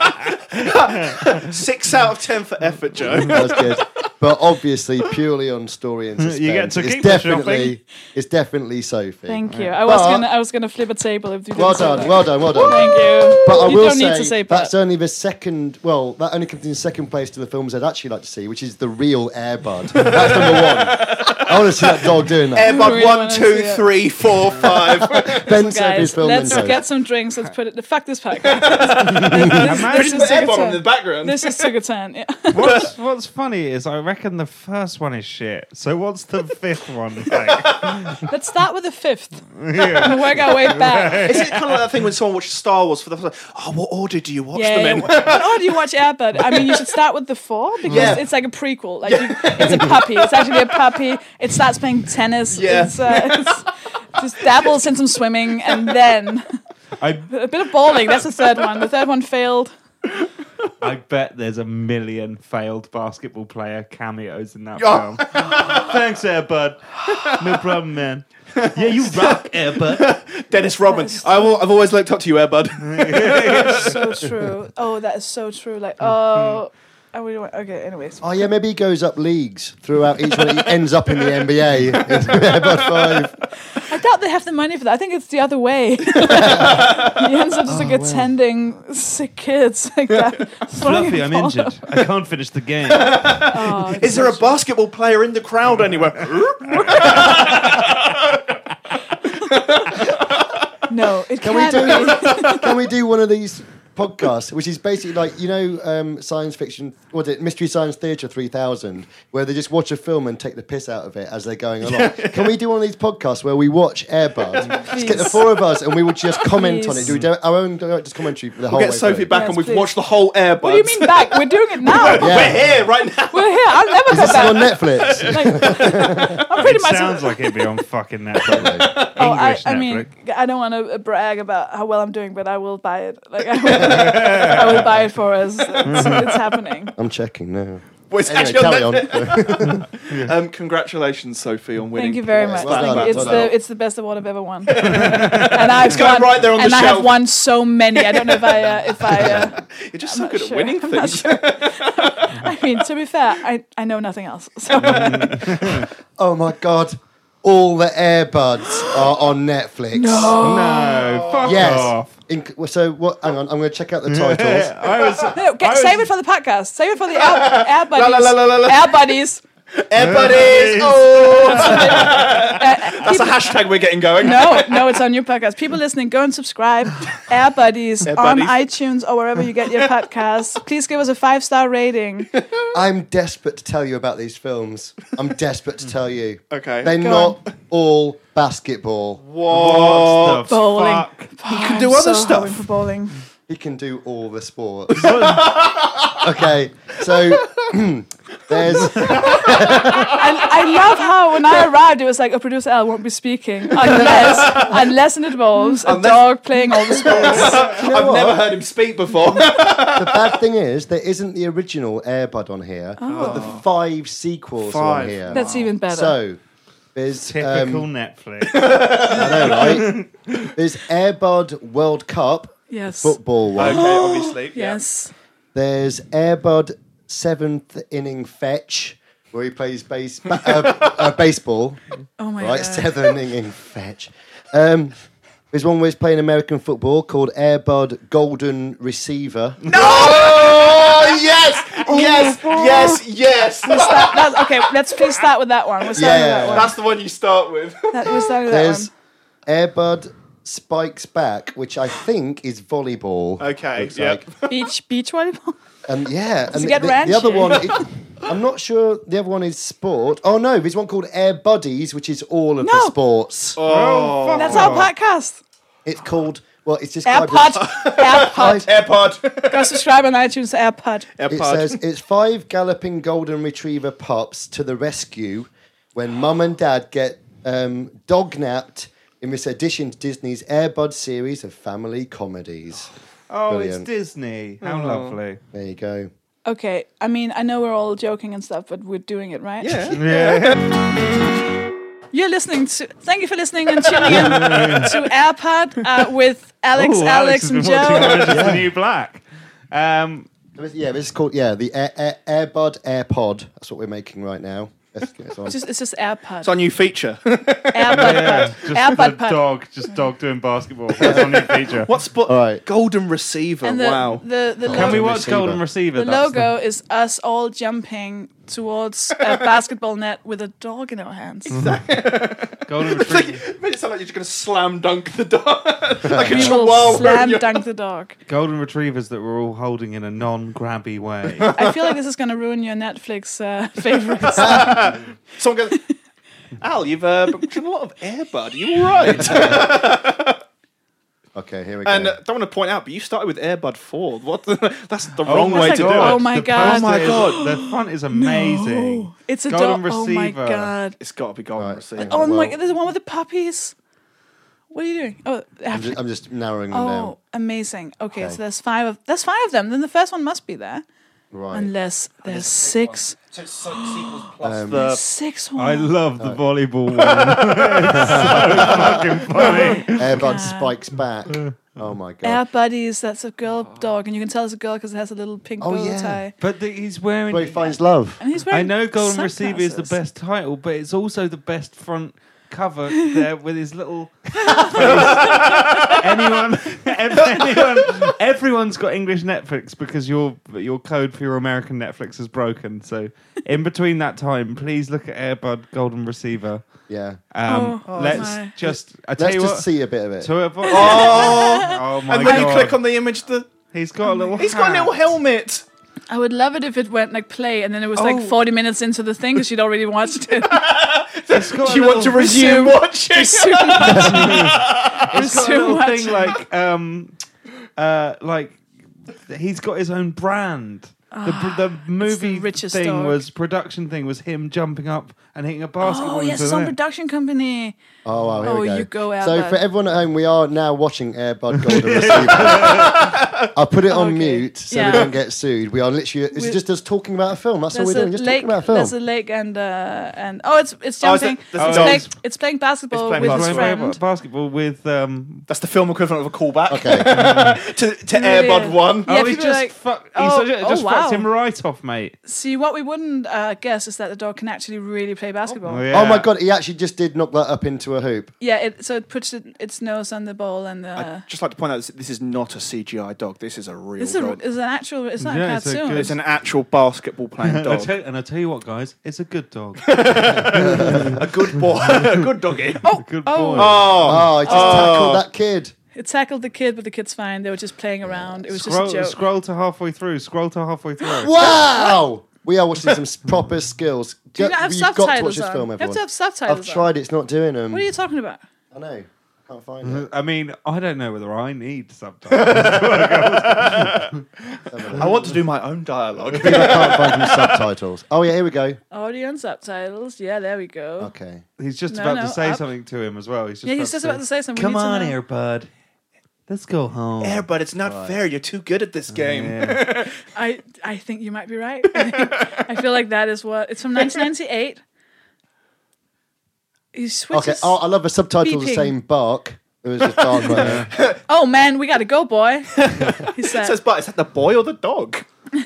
6 out of 10 for effort, Joe. that was good. But obviously, purely on story and suspense. You get to it's keep the definitely Sophie. Thank you. But- I was gonna flip a table if you didn't Well say done, that. well done. Thank you. But I You will don't need to say that's but. only the second. Well, that only comes in second place to the films I'd actually like to see, which is the real Air Bud. That's number 1. I want to see that dog doing that. Airbud really 1, wanna 2, see it. 3, 4, 5. Ben Guys, Sophie's film. let's then get some drinks. Let's put it. Fuck this podcast. Just put Airbud on in the background. This is too good time. Yeah. What's funny is I reckon the first one is shit. So what's the 5th one like? Let's start with the 5th Yeah. and work our way back. Is it kind of like that thing when someone watches Star Wars for the first time? Oh, what order do you watch them in? What order you watch Air Bud? I mean, you should start with the 4 because Yeah. it's like a prequel. Like it's a puppy. It's actually a puppy. It starts playing tennis. Yeah. It's just dabbles in some swimming and then a bit of bowling. That's the 3rd one. The 3rd one failed. I bet there's a million failed basketball player cameos in that Oh. film. Thanks, Air Bud. No problem, man. Yeah, you rock, Air Bud. Dennis Rodman. I've always looked up to you, Airbud. So true. Oh, that is so true. Like, oh, I really want. Okay, anyways. Oh yeah, maybe he goes up leagues throughout each one. He ends up in the NBA. Air Bud 5. I doubt they have the money for that. I think it's the other way. He ends up just like attending sick kids like that. Fluffy, I'm injured. I can't finish the game. Oh, Is there a basketball player in the crowd anywhere? No, it Can we can't be. do? Can we do one of these podcasts, which is basically like science fiction? What is it? Mystery Science Theatre 3000, where they just watch a film and take the piss out of it as they're going along. Can we do one of these podcasts where we watch Air Bud? Just get the 4 of us and we would just comment on it. Do our own just commentary for the whole We'll way get Sophie through. back Yes, and we've please. watched the whole Airbud. What do you mean back? We're doing it now. Yeah. We're here right now. We're here. I'll never Is go this back. on Netflix? I'm pretty It much. sounds like it'd be on fucking Netflix. Oh, English I Netflix. mean, I don't want to brag about how well I'm doing, but I will buy it. Like, I will buy it for us. It's happening. I'm checking now. Well, it's Anyway, actually carry on on. Netflix. Congratulations, Sophie, on winning. Thank you very much. well Thank done, you. well done. It's the best award I've ever won. And I've going won, right there on the and I shelf. have won so many. I don't know if I You're just I'm so not good at sure. winning I'm not things. sure. I mean, to be fair, I know nothing else. So Oh my god. All the Airbuds are on Netflix. No, fuck Yes. off. So what? Hang on, I'm going to check out the titles. Save it for the podcast. Save it for the Air Buddies. La, la, la, la, la. Air Buddies. Everybody's that's a hashtag we're getting going. No, it's our new podcast. People listening, go and subscribe. Air Buddies Air on Buddies. iTunes or wherever you get your podcasts. Please give us a 5-star rating. I'm desperate to tell you about these films. I'm desperate to tell you. Okay. They're Go not all basketball. What the Bowling. fuck? He can do other so stuff. hoping for bowling. He can do all the sports. Okay, so there's I love how when I arrived, it was like, producer Al won't be speaking unless it involves a dog playing all the sports. I've never heard him speak before. the bad thing is there isn't the original Airbud on here, but the 5 sequels are on 5. here. That's even better. So there's Typical Netflix. I know, right? There's Airbud World Cup yes. football one. Okay, obviously. Yes. There's Airbud 7th Inning Fetch, where he plays baseball. Oh my Right, god. 7th Inning Fetch. There's one where he's playing American football called Airbud Golden Receiver. Oh, yes. Okay, let's please start with that one. We'll start with that one. That's the one you start with. We'll start with There's that Airbud Spikes Back, which I think is volleyball. Okay, looks yep. like. one. Beach volleyball. And yeah, and it get the other ranchy? one, I'm not sure the other one is sport. Oh no, there's one called Air Buddies, which is all of the No. sports. Oh, That's our podcast. It's called, well, it's just AirPod. AirPod. AirPod. Go subscribe on iTunes to AirPod. It AirPod. says it's 5 galloping golden retriever pups to the rescue when mum and dad get dog-napped in this addition to Disney's Airbud series of family comedies. Oh, Brilliant. it's Disney. How lovely. There you go. Okay, I mean, I know we're all joking and stuff, but we're doing it, right? Yeah. Yeah. You're listening to. Thank you for listening and tuning in to AirPod with Alex, Ooh, Alex, has and been watching Joe. Orange is the New Black. Yeah, this is called, the Airbud AirPod. That's what we're making right now. Let's get this on. It's just AirPod. It's our new feature. AirPod Yeah, Pod. just AirPod the Pod. dog doing basketball. That's our new feature. What spot? All right. Golden receiver. And the, Wow. the Can we logo, watch Receiver. Golden Receiver? the That's logo is us all jumping towards a basketball net with a dog in our hands. Golden It's like, Retriever. it made it sound like you're just going to slam dunk the dog. Like a We will chihuahua. slam You're- dunk the dog. Golden Retrievers that we're all holding in a non-grabby way. I feel like this is going to ruin your Netflix favorites. Someone goes, Al, you've been watching a lot of Airbud. Are you all right? Okay, here we go. And don't want to point out, but you started with Airbud 4. What? That's the Oh wrong my way to do God. it. Oh my The God. poster Oh my is- God. The font is amazing. No, it's a Golden dog. Oh my Receiver. god. It's got to be Golden Right. Receiver. Oh my Well- god. There's the one with the puppies. What are you doing? Oh, I'm just narrowing them down. oh, amazing. Okay, Okay. so there's 5 of them. Then the first one must be there, Right. unless there's 6. So it's sequels plus Um, the... 6 I ones. love the volleyball one. It's so fucking funny. Airbud God. Spikes Back. Oh my god. Air Buddies. That's a girl dog, and you can tell it's a girl because it has a little pink Oh, bow yeah. tie. But he's wearing. Where he finds love. And he's wearing. I know Golden Receiver is the sunglasses. best title, but it's also the best front cover there with his little everyone's got English Netflix because your code for your American Netflix is broken. So in between that time, please look at Airbud Golden Receiver. Yeah. Oh Let's my. just I tell Let's you just what. see a bit of it. To avoid, Oh! oh my And when god! you click on the image, He's got a little. he's got a little hat. helmet. I would love it if it went like play, and then it was like 40 minutes into the thing because she'd already watched it. He's got Do you a want to little- resume watching? It's got a Resume little thing watching. like he's got his own brand. The movie richest thing dog. production thing was him jumping up and hitting a basketball. Oh yes, into it's on the net. production company. Oh, wow, here Oh, we go. you go, So Airbud. for everyone at home, we are now watching Airbud Golden Receiver. I'll put it on Okay. mute so Yeah. we don't get sued. We are literally, it's We're- just us talking about a film. That's all There's we're a doing, just lake. talking about a film. There's a lake and oh, it's Oh, is jumping. it- there's it's, a playing, dog. it's playing basketball It's playing with He's his playing friend. basketball with. That's the film equivalent of a callback Okay. to Airbud 1. Yeah, he's people are just like, fuck. oh, He's just wow. That's him right off, mate. See, what we wouldn't guess is that the dog can actually really play basketball. Oh my god, he actually just did knock that up into a hoop. Yeah, so it puts its nose on the ball and. I'd just like to point out this is not a CGI dog. This is a real This dog. is an actual. It's not a Yeah, it's a cartoon. good- It's an actual basketball playing dog. I tell you what, guys, it's a good dog. A good boy. A good doggy. Oh, Good boy. Oh, he just tackled that kid. It tackled the kid, but the kid's fine. They were just playing around. It was Scroll, just a joke. scroll to halfway through. Wow! We are watching some proper skills. Do you not have You've subtitles got to watch this on? film, You have everyone. to have subtitles I've on. tried it, it's not doing them. What are you talking about? I know. Can't find it. I mean, I don't know whether I need subtitles. I want to do my own dialogue. I think I can't find any subtitles. Oh, yeah, here we go. Audio and subtitles. Yeah, there we go. Okay. He's just No, about no, to say up. something to him as well. He's just Yeah, he's just about to say something. We Come need to on know. here, bud. Let's go home. Yeah, but it's not fair. You're too good at this game. Yeah. I think you might be right. I feel like that is what it's from 1998. He switches. Okay. Oh, I love the subtitles beeping. saying bark. It was just bark right there. Oh man, we gotta go, boy. He It said. says, but is that the boy or the dog? Who's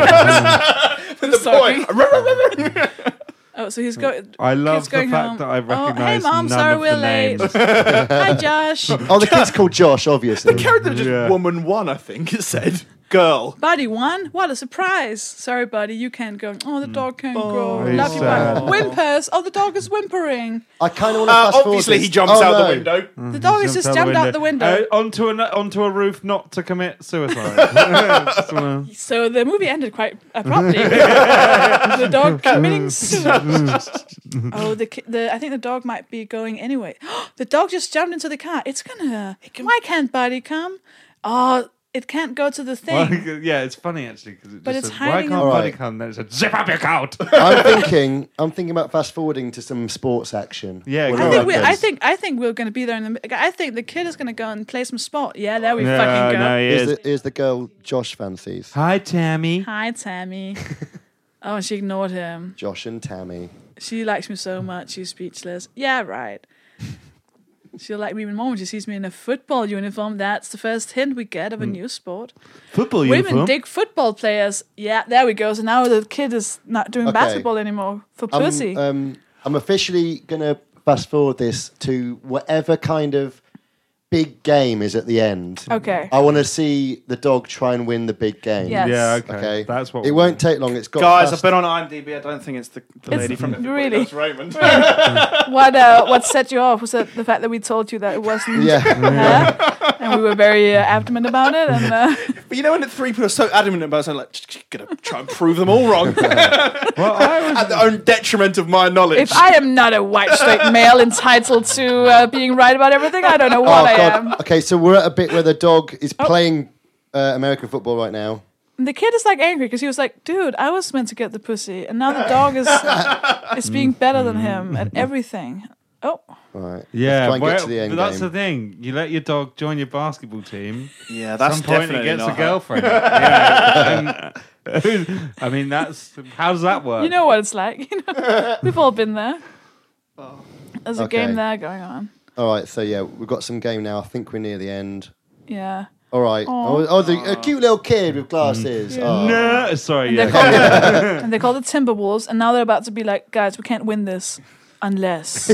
The boy. Oh, so he's going. I love the going fact home. that I Oh, recognise hey, Mom, none sorry of we're the late. names. Hi, Josh. Oh, the kid's called Josh, obviously. The character just Yeah. woman one, I think it said. Girl. Buddy won. What a surprise. Sorry, buddy, you can't go. Oh, the dog can't go. he's Love you, sad. buddy. Whimpers. Oh, the dog is whimpering. I kind of want to fast forward Obviously, this. he jumps Oh, out no. the window. The dog has just jumped out the window. Onto a roof, not to commit suicide. Just wanna- So the movie ended quite abruptly. The dog committing suicide. Oh, I think the dog might be going anyway. The dog just jumped into the car. It's gonna. Why can't Buddy come? Oh, it can't go to the Well, thing. yeah, it's funny actually because it But just it's said, why hiding can't in- Buddy Alright. come? Then it said, zip up your coat. I'm thinking about fast forwarding to some sports action. Yeah, When go all on. that I goes. think we're gonna be there in the. I think the kid is gonna go and play some sport. Yeah, there we Yeah, fucking go. no, he is. Here's the girl Josh fancies. Hi, Tammy. Hi, Tammy. Oh, and she ignored him. Josh and Tammy. She likes me so much. She's speechless. Yeah, right. She'll like me even more when she sees me in a football uniform. That's the first hint we get of a new sport. Football Women uniform. dig football players. Yeah, there we go. So now the kid is not doing Okay. basketball anymore for pussy. I'm officially gonna fast forward this to whatever kind of big game is at the end. Okay. I want to see the dog try and win the big game. Yes. Yeah, okay. Okay. That's what It won't take long. It's got Guys, fast- I've been on IMDb. I don't think it's the lady from really? That's Raymond. What set you off was it the fact that we told you that it wasn't Yeah. her, and we were very adamant about it. And But you know when the three people are so adamant about something, like, just gonna try and prove them all wrong Well, I was at their own detriment of my knowledge. if I am not a white straight male entitled to being right about everything, I don't know what I am. Okay, so we're at a bit where the dog is playing American football right now. And the kid is like angry because he was like, "Dude, I was meant to get the pussy, and now the dog is being better than him at everything." Oh, All right. Yeah, Let's try and get to the end but that's game. the thing. You let your dog join your basketball team. yeah, At that's some point, it definitely gets not a her. girlfriend. Yeah. And, I mean, that's how does that work? you know what it's like. You know, we've all been there. There's a Okay. game there going on. All right, so yeah, we've got some game now. I think we're near the end. Yeah. All right. A cute little kid with glasses. Yeah. Oh. No, sorry. And Yeah. they're called the, and they're called the Timberwolves, and now they're about to be like, "Guys, we can't win this unless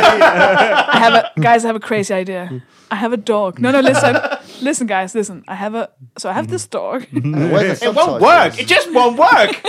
I have a crazy idea. I have a dog. No, listen, guys, listen. I have this dog. Where's the It won't subtitles? work. It just won't work.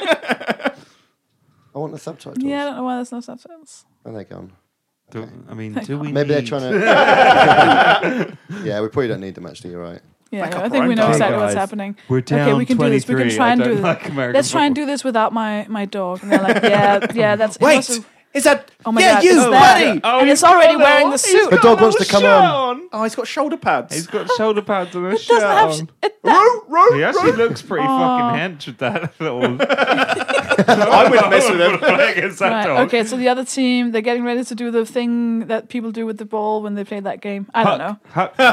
I want the subtitles. Yeah, I don't know why there's no subtitles. Where are they gone? I mean, do we Maybe they're need- trying to. Yeah, we probably don't need them actually. You're right. Yeah, Back no, up I think our we own know dog, exactly what's guys. happening. We're down Okay, we can do this. We can 23. try and I do don't this. like American Let's try and football. do this without my dog. And they're like, yeah, that's. it Wait, was a- is that? Oh my yeah, God, you, it's there. buddy. Oh, and he's it's already got a wearing little- the suit. The dog wants to come on. Oh, he's got shoulder pads. He's got shoulder pads and a It shirt doesn't have. on. Row, He actually looks pretty fucking hench with that little. I wouldn't mess with him. Playing against that Right, dog. okay, so the other team, they're getting ready to do the thing that people do with the ball when they play that game. I don't know.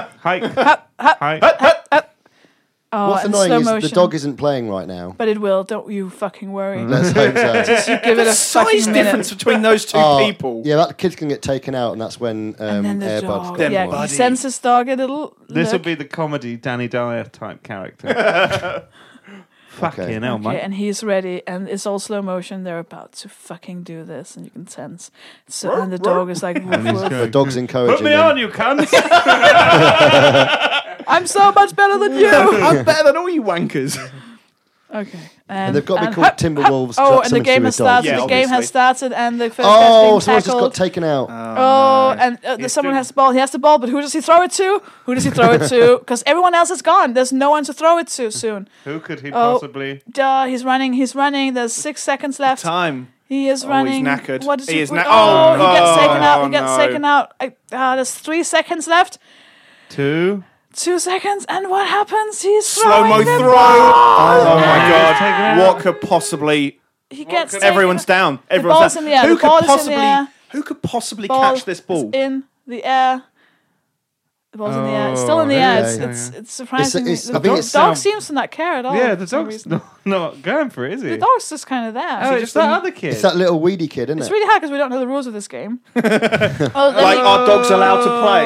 Hike. Oh, What's and annoying slow is motion. the dog isn't playing right now. But it will. Don't you fucking worry. Let's hope so. You give it a Size fucking difference minute. between those two Oh, people. Yeah, that kid's gonna get taken out, and that's when And then the Air dog. Bud's Them Yeah, he buddy. sends his dog a little. This will look. be the comedy Danny Dyer type character. Fucking hell, Okay, mate. and he's ready, and it's all slow motion. They're about to fucking do this, and you can sense. So, and the dog is like, woof, he's woof. The dog's encouraging Put me them. on, you cunt! I'm so much better than you. I'm better than all you wankers. Okay, And they've got to be called Timberwolves. Oh, and the Cemetery game has with dogs. started. Yeah, the game has obviously. started, and the first Oh, guy's someone's being just got tackled. taken out. Someone has the ball. He has the ball, but who does he throw it to? Who does he throw it to? Because everyone else is gone. There's no one to throw it to soon. Who could he Oh. possibly... Duh, he's running. He's running. There's 6 seconds left. Time. He is Oh, running. he's knackered. What is He is what- knack- Oh, he gets taken out. oh, He gets no. taken out. There's 3 seconds left. 2? 2 seconds, and what happens? He's Slow throwing mo the throw. ball. Oh my Taken god! out. What could possibly? He gets taken Everyone's out. down. The Everyone's ball's down. in the air. Who The ball could is in the possibly? air. Who could possibly Ball catch this ball? is in the air. The ball's in the air. It's still in the Oh, air. okay. It's surprising. It's- The I think dog, it's- dog seems to not care at all. Yeah, for the some dog's reason. not going for it, is he? The dog's just kind of there. Oh, it's that other kid. It's that little weedy kid, isn't It's it? really hard because we don't know the rules of this game. Like, are dogs allowed to play?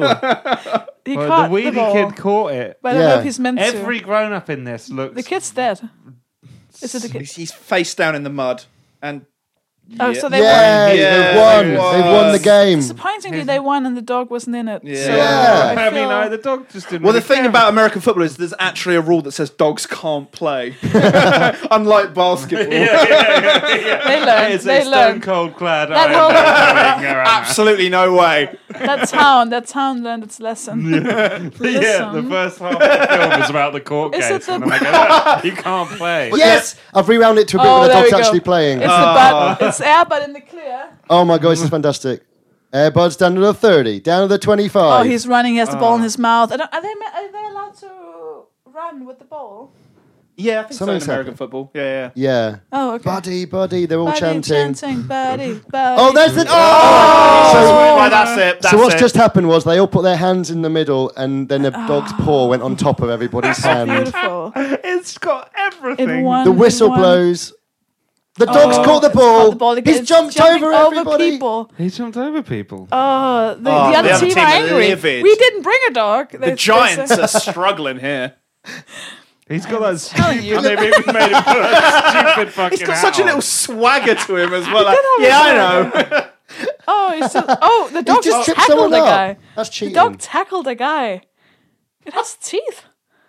He Well, caught the weedy ball, kid caught it. but I don't know Yeah. if he's meant Every to. grown-up in this looks... The kid's dead. Is it the kid? He's face down in the mud, and Oh, so they Yeah, won. Yeah, they've won. they They've won the won. game. Disappointingly, they won and the dog wasn't in it. Yeah. So Yeah. I mean, feel- the dog just didn't well, the really thing care. about American football is there's actually a rule that says dogs can't play, unlike basketball. they learned. It's They a stone learned. cold clad. That whole Absolutely no way. that town learned its lesson. Yeah, the Listen. first half of the film is about the court Is case. it the- And I go, "Look, you can't play. Yes, I've rewound it to a bit Oh, where the there dog's we go. actually playing. It's the bud. It's air, but in the clear. Oh my god, this is fantastic. Airbuds down to the 30, down to the 25. Oh, he's running. He has the ball in his mouth. Are they allowed to run with the ball? Yeah, I think Something's so in American happened. football. Yeah. Yeah. Oh, okay. Buddy, they're all Buddy chanting. buddy. Oh, there's the. Right, that's it. That's So what's it. just happened was they all put their hands in the middle, and then the dog's paw went on top of everybody's hand. Beautiful. It's got everything. It won. The whistle it won. blows. The dog's caught the It's caught ball. the ball. He's It's jumped jumping over everybody. people. He jumped over people. Oh, the Oh, other the other team team are are angry. livid. We didn't bring a dog. The Giants are struggling here. He's got that telling you. stupid... They've even made him put that stupid fucking He's got hat such a on. little swagger to him as well. Like, have a yeah, I know. Oh, he's just, oh, the He dog just tripped tackled someone the up. guy. That's The cheating. dog tackled a guy. It has teeth.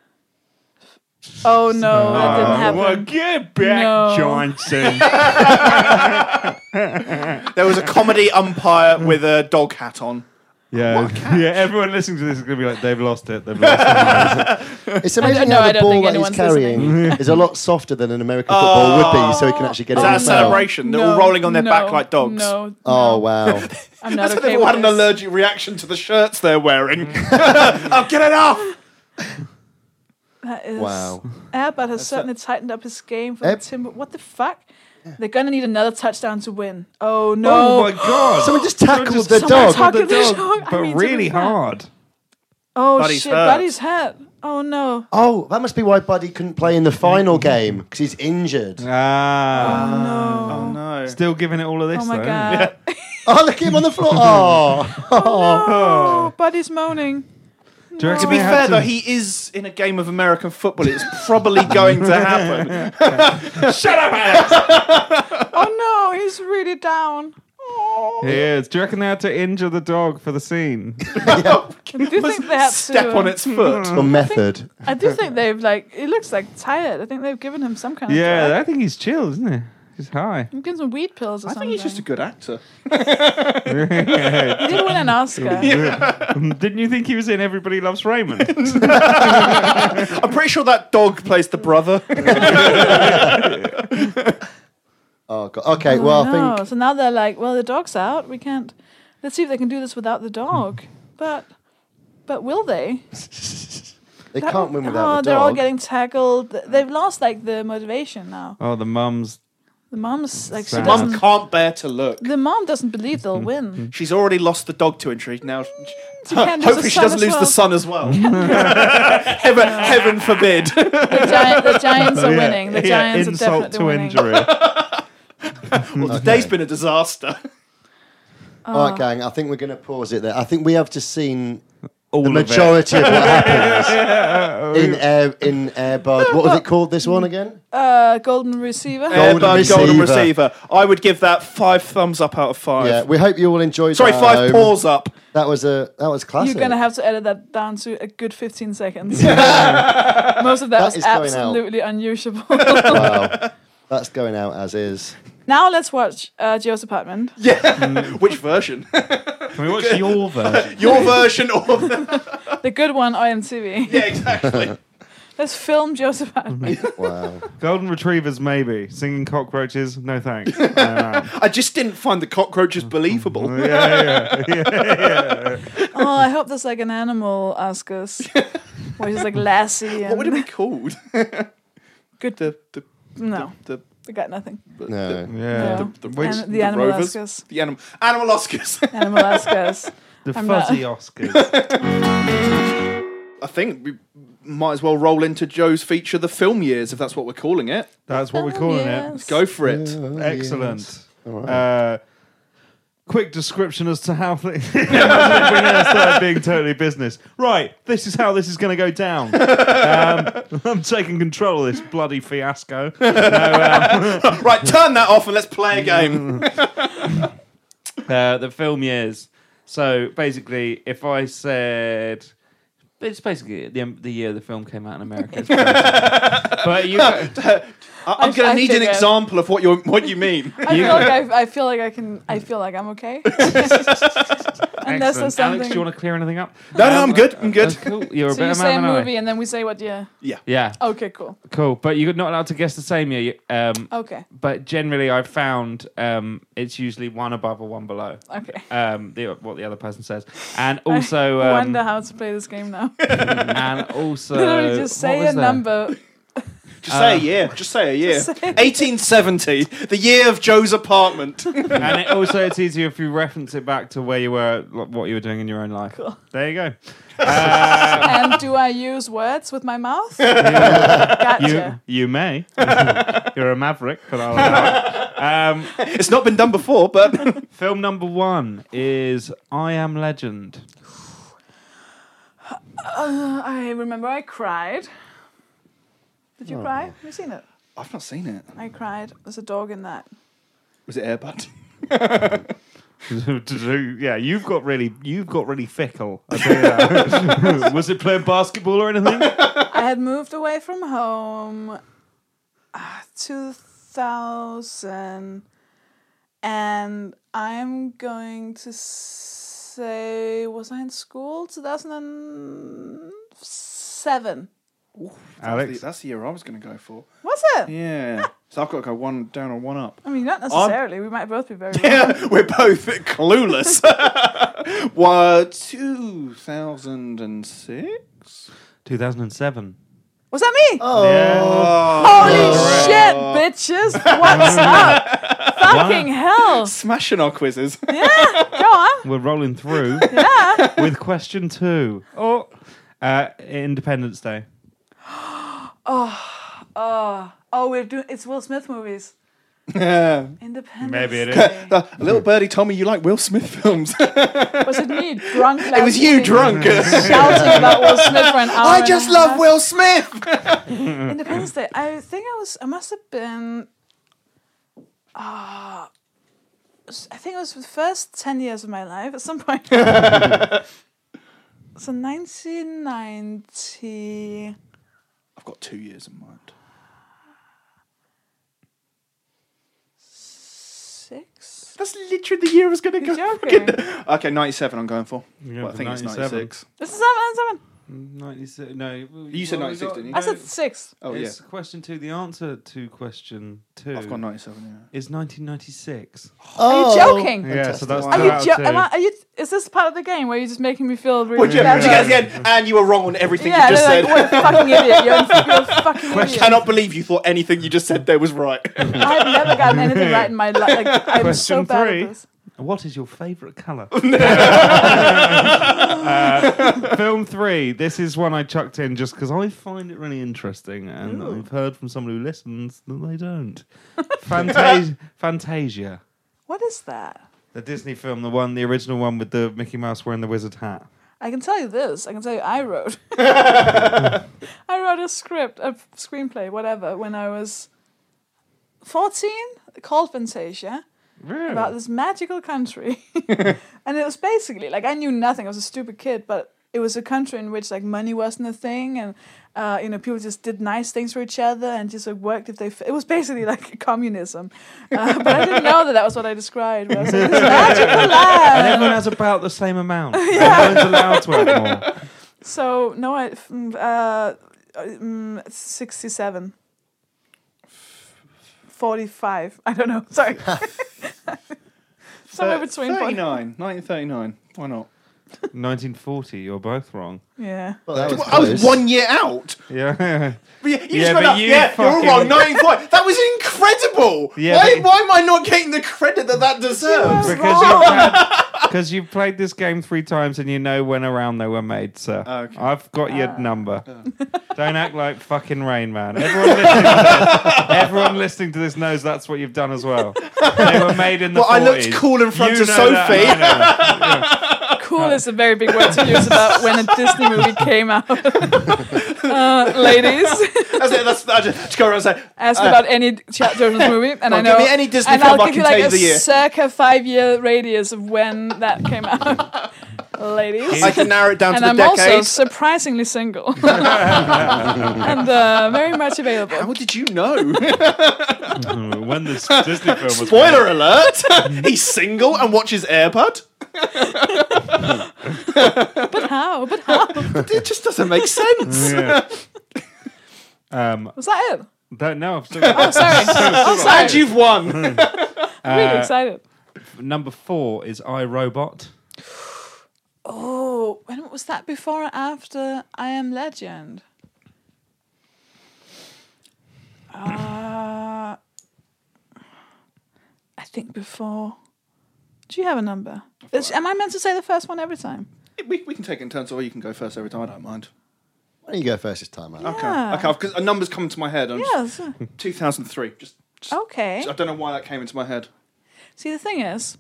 Oh no, that didn't happen. Well, get back, No. Johnson. There was a comedy umpire with a dog hat on. Yeah, everyone listening to this is going to be like, they've lost it. They've lost it. It's amazing no, how I the don't ball think that he's anyone's carrying is a lot softer than an American football would be, so he can actually get Is it that a in his mouth. celebration? They're all rolling on their back like dogs. No. Oh wow! I'm not That's okay they've all with had an this. allergic reaction to the shirts they're wearing. Oh, get it off! That is, Wow. Airbud has certainly tightened up his game for Eb- the Timber. What the fuck? They're gonna need another touchdown to win. Oh no! Oh my god! Someone just tackled the Someone dog. tackled the the dog, dog. I but mean, to be really fair. hard. Oh Buddy's shit! hurt. Buddy's hurt. Oh no! Oh, that must be why Buddy couldn't play in the final game because he's injured. Ah, No! Oh no. still giving it all of this. Oh my though. god! Oh, look at him on the floor. Oh, Oh, Buddy's moaning. Do you reckon To be they had fair, to- though, he is in a game of American football. It's probably going to happen. Shut up, Alex! Oh no! He's really down. Oh. He is. Do you reckon they had to injure the dog for the scene? I do think they had Step to. on its foot. or method. I do think they've It looks like tired. I think they've given him some kind of. Yeah, drug. I think he's chill, isn't he? He's high. I'm getting some weed pills or I something. think he's just a good actor. He did win an Oscar. Didn't you think he was in Everybody Loves Raymond? I'm pretty sure that dog plays the brother. Oh God. Okay. Well, I No, think so now they're like, well, the dog's out. We can't. Let's see if they can do this without the dog. But will they? they can't win without the they're all dog. getting tackled. They've lost the motivation now. Oh, the mum's. The mom's she Sad. Mum doesn't. can't bear to look. The mom doesn't believe they'll win. She's already lost the dog to injury. Now, She can't lose hopefully the she son doesn't as lose well. the son as well. heaven forbid. The Giants are winning. The Yeah, Giants are insult definitely to winning. injury. Well, today's been a disaster. All right, gang. I think we're going to pause it there. I think we have just seen all the of it. majority of what happens in Airbud. What was it called? This one again? Golden Receiver. Golden Receiver. I would give that 5 thumbs up out of 5. Yeah, we hope you all enjoyed. Sorry, that 5 paws up. That was classic. You're gonna have to edit that down to a good 15 seconds. Most of that was is going out. absolutely unusable. Wow, that's going out as is. Now let's watch Joe's Apartment. Yeah. Which version? Can we watch your version? Your version or the... The good one on TV. Yeah, exactly. Let's film Joe's Apartment. Wow. Golden retrievers, maybe. Singing cockroaches, no thanks. I just didn't find the cockroaches believable. Yeah. Oh, I hope there's like an animal Oscars. Where he's like Lassie. And What would it be called? Good. No, The I got nothing. No. Yeah. The animal rovers? Oscars. The animal Oscars. Animal Oscars. The I'm fuzzy Oscars. I think we might as well roll into Joe's feature, the film years, if that's what we're calling it. That's what we're calling Yes. Go for it. Excellent. Yes. All right. Quick description as to how things started being totally business. Right, this is how this is going to go down. I'm taking control of this bloody fiasco. Right, turn that off and let's play a game. The film years. So basically, if I said, it's basically the year the film came out in America. But you. I'm going to need an example of what you mean. I feel like I'm okay. Unless there's something. Alex, do you want to clear anything up? No, I'm good. I'm good. That's cool. You're a So you better say a man than movie and then we say what year. Yeah. Okay, cool. Cool. But you're not allowed to guess the same year. Okay. But generally, I've found it's usually one above or one below. Okay. What the other person says, and also I wonder how to play this game now. and also Literally just say a number. Just say a year. Just say a year. 1870, the year of Joe's Apartment. And it's easier if you reference it back to where you were, what you were doing in your own life. Cool. There you go. And do I use words with my mouth? Gotcha. You may. You're a maverick, but I'll allow it. It's not been done before, but... Film number 1 is I Am Legend. I remember I cried. Did you cry? Have you seen it? I've not seen it. I cried. There's a dog in that. Was it Airbud? Yeah, you've got really fickle. I'll tell you that. Was it playing basketball or anything? I had moved away from home 2000, and I'm going to say, was I in school? 2007. Alex? That's the year I was going to go for. Was it? Yeah. So I've got to go one down or one up. I mean, not necessarily. We might both be very wrong. Yeah, we're both clueless. 2006? 2007. Was that me? Oh. Yeah. Holy shit, bitches! What's up? Fucking hell! Smashing our quizzes. Yeah, go on. We're rolling through Yeah. with question 2. Independence Day. We're doing. It's Will Smith movies. Yeah. Independence. Maybe it is. Day. A little birdie told me you like Will Smith films. Was it me drunk? It was you drunk. Shouting about Will Smith for an hour. I just love Will Smith. Independence Day. I think I must have been. I think it was the first 10 years of my life at some point. So 1990. I've got 2 years in mind. 6. That's literally the year I was going to go. You're joking. Okay, 97 I'm going for. You're Well, I going think for it's 97. 96. This is 7. 96. No. You said 96, didn't you? I said 6. Oh, yeah. It's question 2. The answer to question 2 I've got 97, yeah. is 1996. Are you joking? Yeah, so that's Wow. Are 2 you? out of 2. Are you? Is this part of the game where you're just making me feel really Well, bad? at the end, and you were wrong on everything Yeah, you just they're said. like, what a fucking idiot. You're a fucking I idiot. cannot believe you thought anything you just said there was right. I've never gotten anything right in my life. Like, I'm so Question bad 3. at this. What is your favourite colour? Film 3. This is one I chucked in just because I find it really interesting, and I've heard from someone who listens that they don't. Fantasia. What is that? The Disney film, the original one with the Mickey Mouse wearing the wizard hat. I can tell you this. I can tell you I wrote. I wrote a script, a screenplay, whatever, when I was 14, called Fantasia, Really? about this magical country. And it was basically, like, I knew nothing. I was a stupid kid, but it was a country in which, like, money wasn't a thing, and, people just did nice things for each other and just, like, worked if they... It was basically, like, communism. But I didn't know that was what I described. I was like, this magical land. And everyone has about the same amount. No one's allowed to have more. So, no, 67. 45. I don't know. Sorry. Somewhere between 1939. Why not? 1940, you're both wrong. Yeah. Well, that was I was close. 1 year out. Yeah. But you Yeah, just went but up. you You're all wrong. fucking- 1940. That was incredible. Yeah, why but- am I not getting the credit that deserves? Because you've played this game 3 times and you know when around they were made, sir. Okay. I've got your number. Don't act like fucking Rain Man. Everyone listening to this knows that's what you've done as well. They were made in the 40s. I looked cool in front You of know that, Sophie. I know. Cool is a very big word to use about when a Disney movie came out. Ladies, That's it. I just go around and say, ask about any children's movie, and I know. give me any Disney and film, I'll I give you can like tell you the year. circa 5-year radius of when that came out. Ladies. I can narrow it down And to the I'm also decades. surprisingly single. And very much available. How did you know? When this Disney film was Spoiler alert! He's single and watches Airbud. But how? But how? It just doesn't make sense. Yeah. Was that it? No, I'm still Oh, sorry. Oh, And sorry. you've won. Really excited. Number 4 is iRobot. Oh, when was that? Before or after I Am Legend? I think before. Do you have a number? Am I meant to say the first one every time? We can take it in turns, or you can go first every time. I don't mind. Why don't you go first this time, Alan? Yeah. Okay. Because a number's coming to my head. Yes. 2003. Just Okay. I don't know why that came into my head. See, the thing is,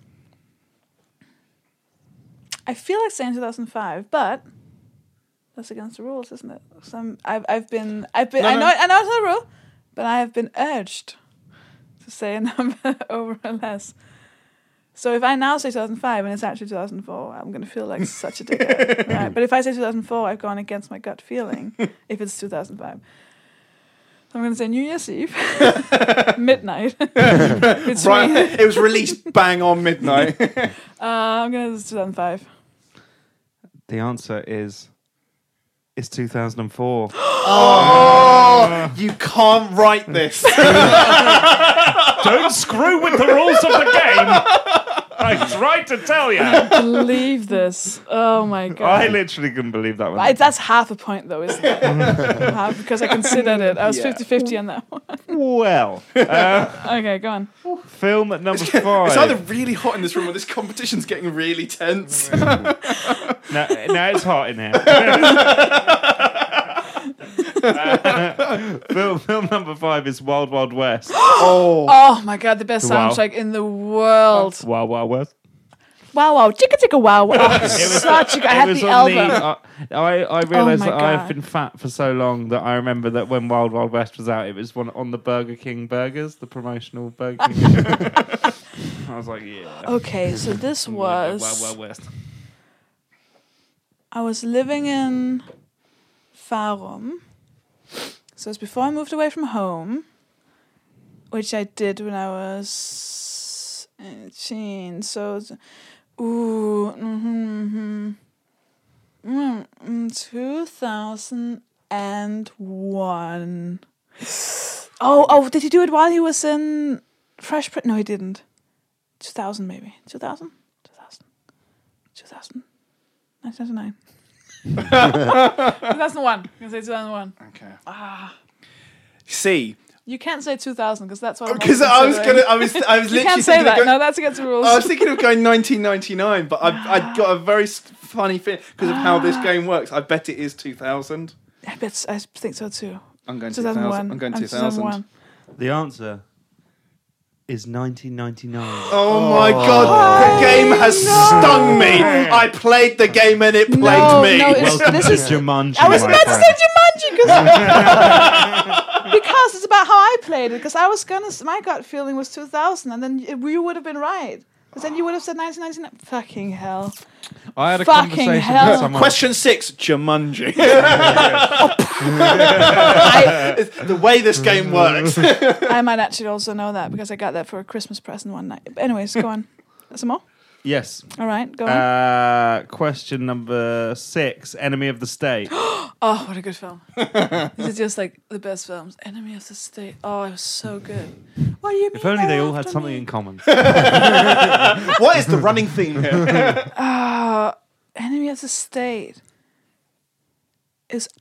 I feel like saying 2005, but that's against the rules, isn't it? I've been. I know it's not a rule, but I have been urged to say a number over or less. So if I now say 2005 and it's actually 2004, I'm going to feel like such a dickhead. Right? But if I say 2004, I've gone against my gut feeling if it's 2005. So I'm going to say New Year's Eve, midnight. Right, it was released bang on midnight. I'm going to say 2005. The answer is 2004. Oh, you can't write this. Don't screw with the rules of the game. I tried to tell you. Believe this. Oh my god. I literally couldn't believe that one. That's half a point though, isn't it? Half, because I considered it. I was 50-50 on that one. Well, Okay, go on. film at number 5. It's either really hot in this room or this competition's getting really tense. Now it's hot in here. Film number 5 is Wild Wild West. Oh my god, the best Wow. soundtrack in the world. Wild Wild West. Wow, wow, chicka chicka wow, wow. Such a good. I had the album. I realised my that I've God. been fat for so long that I remember that when Wild Wild West was out, it was one on the Burger King burgers, the promotional Burger King. I was like, yeah. Okay, so this Wild was. Wild West. I was living in Farum. So it's before I moved away from home, which I did when I was 18. So, 2001. Oh, did he do it while he was in Fresh Prince? No, he didn't. 2000 maybe. 2000? 1999. 2001. I'm going to say 2001. Okay. Ah. See, You can't say 2000 because that's what I'm because also I was considering. I was You literally can't say thinking that. of going, No, that's against the rules. I was thinking of going 1999, but I got a very funny feeling because of how this game works. I bet it is 2000. I think so too. I'm going 2001. 2000. I'm going 2000. 2001. The answer is 1999. Oh my god, the game has stung me. I played the game and it played me. No, this is Jumanji. I was my about to friend. say Jumanji because it's about how I played it. Because I was my gut feeling was 2000, and then you would have been right. Because then you would have said 1999. Fucking hell. I had a Fucking conversation hell. with someone. Question 6, Jumanji. I, The way this game works. I might actually also know that because I got that for a Christmas present one night. But anyways, go on. Some more? Yes. All right, go on. Question number 6. Enemy of the State. Oh, what a good film. This is just like the best films. Enemy of the State. Oh, it was so good. What do you mean? If only they they're all had after something me? in common. What is the running theme here? Enemy of the State is.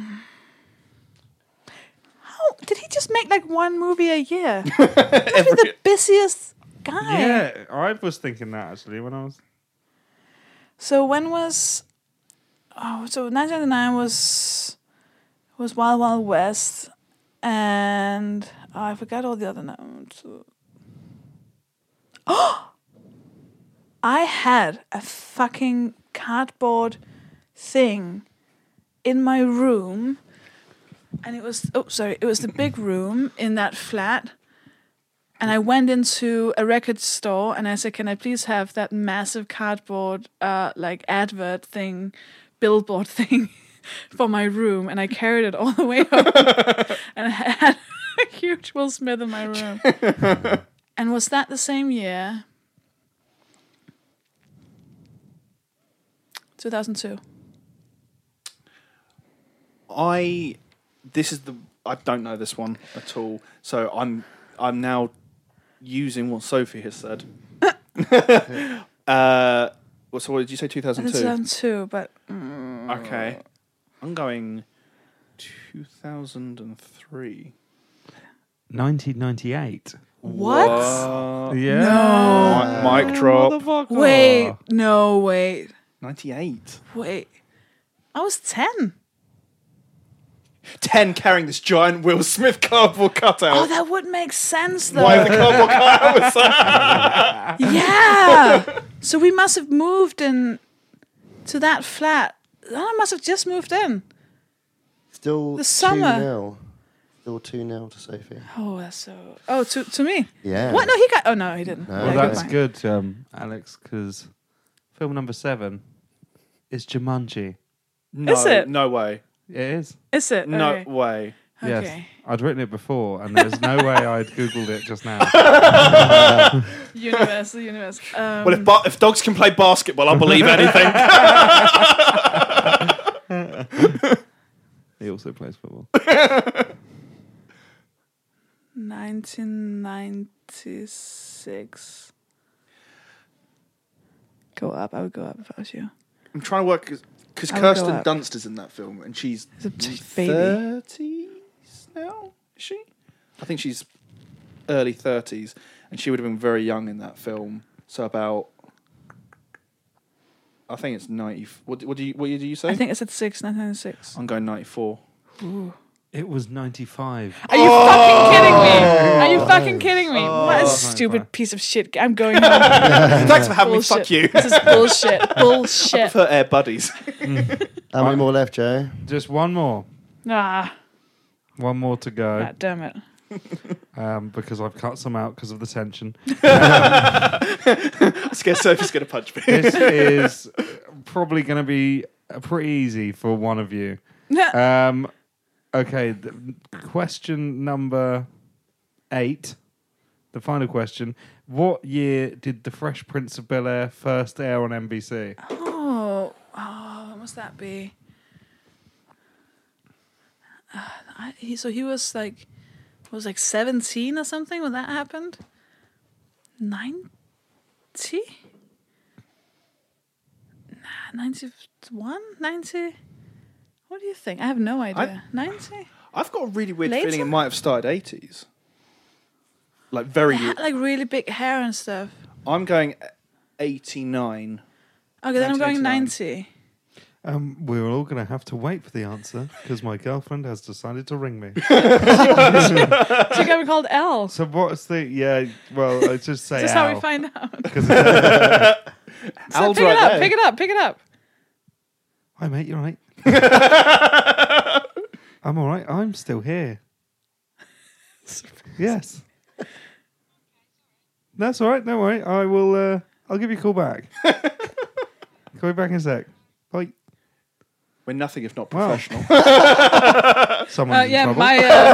How did he just make like one movie a year? He must be the busiest guy. Yeah, I was thinking that actually when I was. So when was? Oh, so 1999 was Wild Wild West, and I forgot all the other names. Oh, I had a fucking cardboard thing in my room, and it was the big room in that flat. And I went into a record store and I said, "Can I please have that massive cardboard like advert thing, billboard thing for my room?" And I carried it all the way home, and I had a huge Will Smith in my room. And was that the same year? 2002. I don't know this one at all. So I'm now using what Sophie has said. So what did you say? 2002. 2002, but Okay, I'm going 2003. 1998. what? Yeah. No. Mic drop. Motherfucker. Wait, no, wait. 98. Wait. I was 10. 10 carrying this giant Will Smith cardboard cutout. Oh, that would make sense, though. Why the cardboard cutout was that? Yeah. So we must have moved in to that flat. I must have just moved in. Still The summer. 2-0. Still 2-0 to Sophie. Oh, that's so. Oh, to me. Yeah. What? No, he got. Oh no, he didn't. No. Well, Yeah, that's point. good, Alex, because film number 7 is Jumanji. No, Is it? No way. It is. Is it? No Okay. way. Yes. Okay. I'd written it before, and there's no way I'd Googled it just now. Universe, the universe. Well, if dogs can play basketball, I'll believe anything. He also plays football. 1996. Go up. I would go up if I was you. I'm trying to work because I would go Kirsten up. Dunst is in that film, and she's It's a baby. 30s now. Is she? I think she's early 30s, and she would have been very young in that film. So about, I think it's 90. What year do you say? I think it's at 1996. I'm going 94. Ooh. It was 95. Are you fucking kidding me? Are you fucking kidding me? What a Oh. stupid piece of shit. I'm going home. Thanks for having Bullshit. me. Fuck you. This is bullshit. I Bullshit. prefer Air Buddies. How many more left, Joe? Just one more. Ah, One more to go. God damn it. Because I've cut some out because of the tension. I scared Sophie's going to punch me. This is probably going to be pretty easy for one of you. Okay, question number 8, the final question. What year did The Fresh Prince of Bel-Air first air on NBC? Oh, what must that be? He was like 17 or something when that happened. 90? 91? 90? What do you think? I have no idea. 90? I've got a really weird Later? feeling it might have started 80s. Like very. They had like really big hair and stuff. I'm going 89. Okay, then I'm going 1989. 90. We're all going to have to wait for the answer because my girlfriend has decided to ring me. She's going to be called Al. So what's the... Yeah, well, I just say Is this Al. how we find out? Al's pick right it up, there. pick it up. Hi, mate, you all right? I'm all right. I'm still here. Yes. That's all right. Don't worry. I will... I'll give you a call back. Call you back in a sec. Bye. We're nothing if not Wow. professional. Someone's in trouble.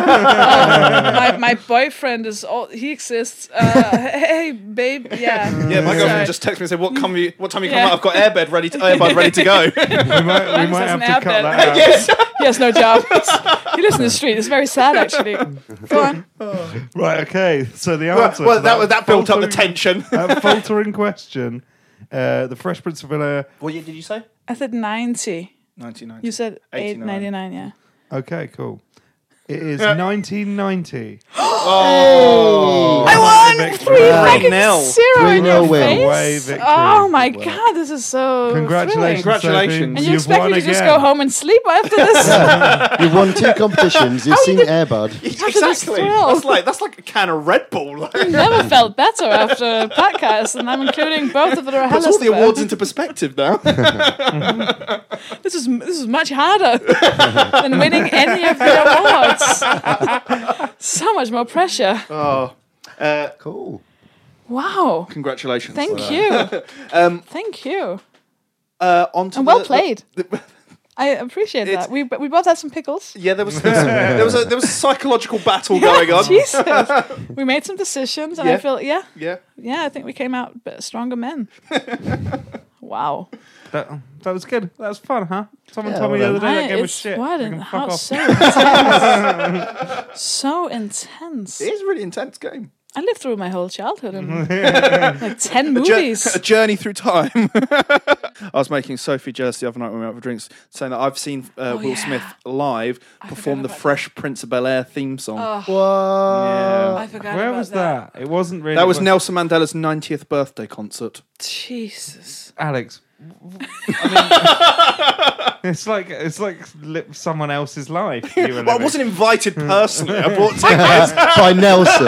My boyfriend is he exists. Hey babe, yeah. Yeah, my girlfriend just texted me and said, "What time you come out? I've got Airbud ready to go." we might have to cut Airbed. that out. Yes. He has no job. He lives in the street. It's very sad, actually. Go on. Right, okay. So the answer Well, to that built up the faltering- tension. That faltering question, the Fresh Prince of Bel-Air. What year did you say? I said 90. 1990. You said 89. 899, yeah. Okay, cool. It is 1990. Oh, I won! Victory. 3 fucking 3-0. 0 in 3-0 your win. face. Away victory. Oh my god, this is so Congratulations, thrilling. Congratulations. And you You've expect won me to just again. go home and sleep after this? You've won 2 competitions. You've seen Airbud. this Exactly. thrill. That's like a can of Red Bull. Never felt better after a podcast, and I'm including both of the Puts all the awards into perspective now. This is much harder than winning any of the awards. So much more pressure. Oh, Cool. Wow. congratulations. Thank you. Thank you. Onto And well the- played. the- I appreciate It's- that. We both had some pickles. yeah, there was a psychological battle going on. Jesus. We made some decisions, and I Yeah. feel Yeah. I think we came out stronger men. Wow. That was good. That was fun, huh? Someone Yeah, told me well the other day that Right, game was it's shit. what You and can how fuck off. so intense. So intense. It is a really intense game. I lived through my whole childhood and like 10 movies. A journey through time. I was making Sophie jealous the other night when we went out for drinks, saying that I've seen Will yeah. Smith live perform the about Fresh Prince of Bel-Air theme song. What? I forgot Where about was that? It wasn't really. That was Nelson Mandela's 90th birthday concert. Jesus. Alex. I mean, it's like someone else's life. You were Well, I living. wasn't invited personally. I bought tickets. By Nelson.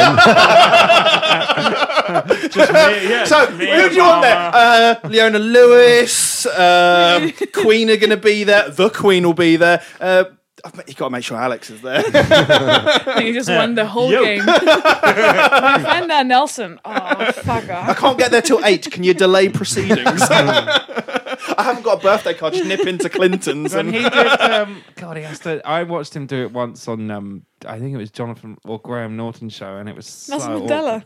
Just me, yeah, So, just me who and do you want Mama. there? Leona Lewis, Queen are going to be there. The Queen will be there. You got to make sure Alex is there. I think he just won the whole Yo. game. My friend Nelson. Oh, fuck I off. can't get there till 8. Can you delay proceedings? I haven't got a birthday card. Just nip into Clinton's. When And he did, God, he has to. I watched him do it once on, I think it was Jonathan or Graham Norton's show, and it was so Nelson awkward. Mandela.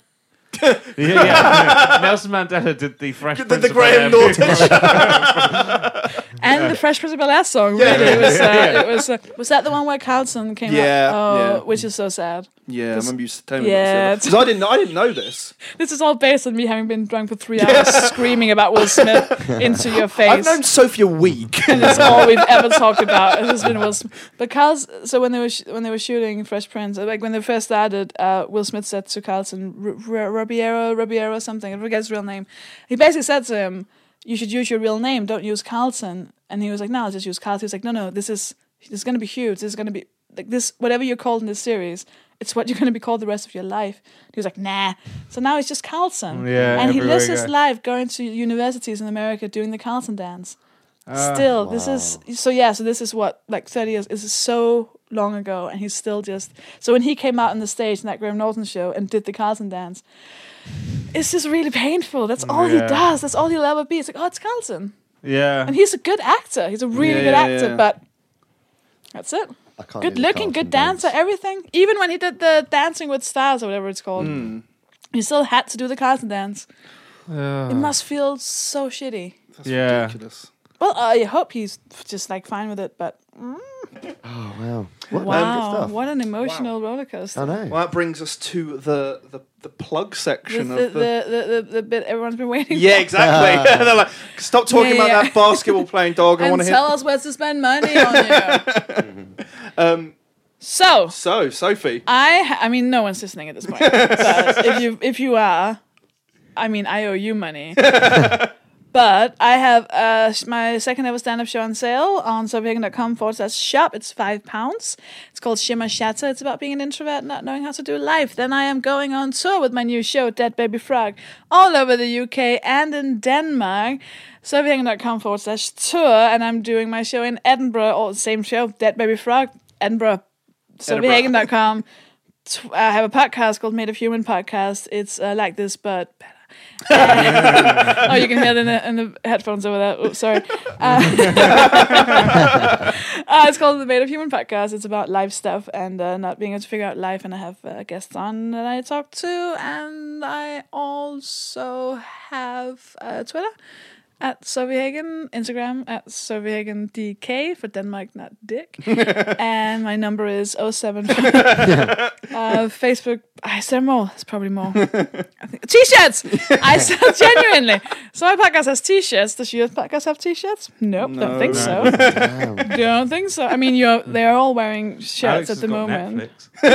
Yeah. Nelson Mandela did the Fresh the Prince of Graham Bel-Air. Norton show. And the Fresh Prince of Bel-Air song. Yeah. Really, it was. Was that the one where Carlton came Yeah, up? Oh, yeah. which is so sad. Yeah, I remember you telling Yeah. me this. Because I didn't know this. This is all based on me having been drunk for 3 hours, screaming about Will Smith into your face. I've known Sophie a week. And it's all we've ever talked about. It has been Will Smith. Because so when they were shooting Fresh Prince, like when they first started, Will Smith said to Carlton, Rubiero something, I forget his real name. He basically said to him, "You should use your real name. Don't use Carlton." And he was like, "No, I'll just use Carlton." He was like, "No, this is going to be huge. This is going to be like this. Whatever you're called in this series, it's what you're going to be called the rest of your life." He was like, "Nah." So now it's just Carlton. Yeah, and he everywhere lives you his go. life going to universities in America doing the Carlton dance. Still, this is so this is what, like 30 years, this is so long ago, and he's still just so when he came out on the stage in that Graham Norton show and did the Carlton dance, it's just really painful. That's all he Yeah. does. That's all he'll ever be. It's like, oh, it's Carlton. Yeah. And he's a good actor. He's a really good Yeah, actor, yeah. but that's it. I can't Good do the looking, good Carlton dancer, dance. everything. Even when he did the Dancing with Stars or whatever it's called, he still had to do the Carlton dance. It must feel so shitty. That's Yeah. ridiculous. Well, I hope he's just like fine with it, but Oh, wow. What good wow, stuff. what an emotional roller coaster. I know. Well, that brings us to the plug The, section the, of the. the bit everyone's been waiting Yeah, for. exactly. They're like, stop talking Yeah, about yeah. that basketball playing dog. I want And to tell hear. us where to spend money on you. So, So, Sophie. I mean, no one's listening at this point. But if you are, I mean, I owe you money. But I have my second ever stand-up show on sale on sophiehagen.com/shop. It's £5. It's called Shimmer Shatter. It's about being an introvert, not knowing how to do life. Then I am going on tour with my new show, Dead Baby Frog, all over the UK and in Denmark. sophiehagen.com/tour, and I'm doing my show in Edinburgh, all the same show, Dead Baby Frog, Edinburgh. sophiehagen.com. I have a podcast called Made of Human Podcast. It's like this, but better. Oh, you can hear it in the headphones over there. Oops, sorry. It's called the Made of Human Podcast. It's about life stuff and not being able to figure out life. And I have guests on that I talk to. And I also have Twitter at Sophiehagen, Instagram at SophiehagenDK for Denmark, not Dick. And my number is 07. Facebook, is there more? There's probably more. T-shirts! I sell genuinely. So my podcast has T-shirts. Does your podcast have T-shirts? Nope, don't think so. Don't think so. I mean, they're all wearing shirts Alex at the has got moment.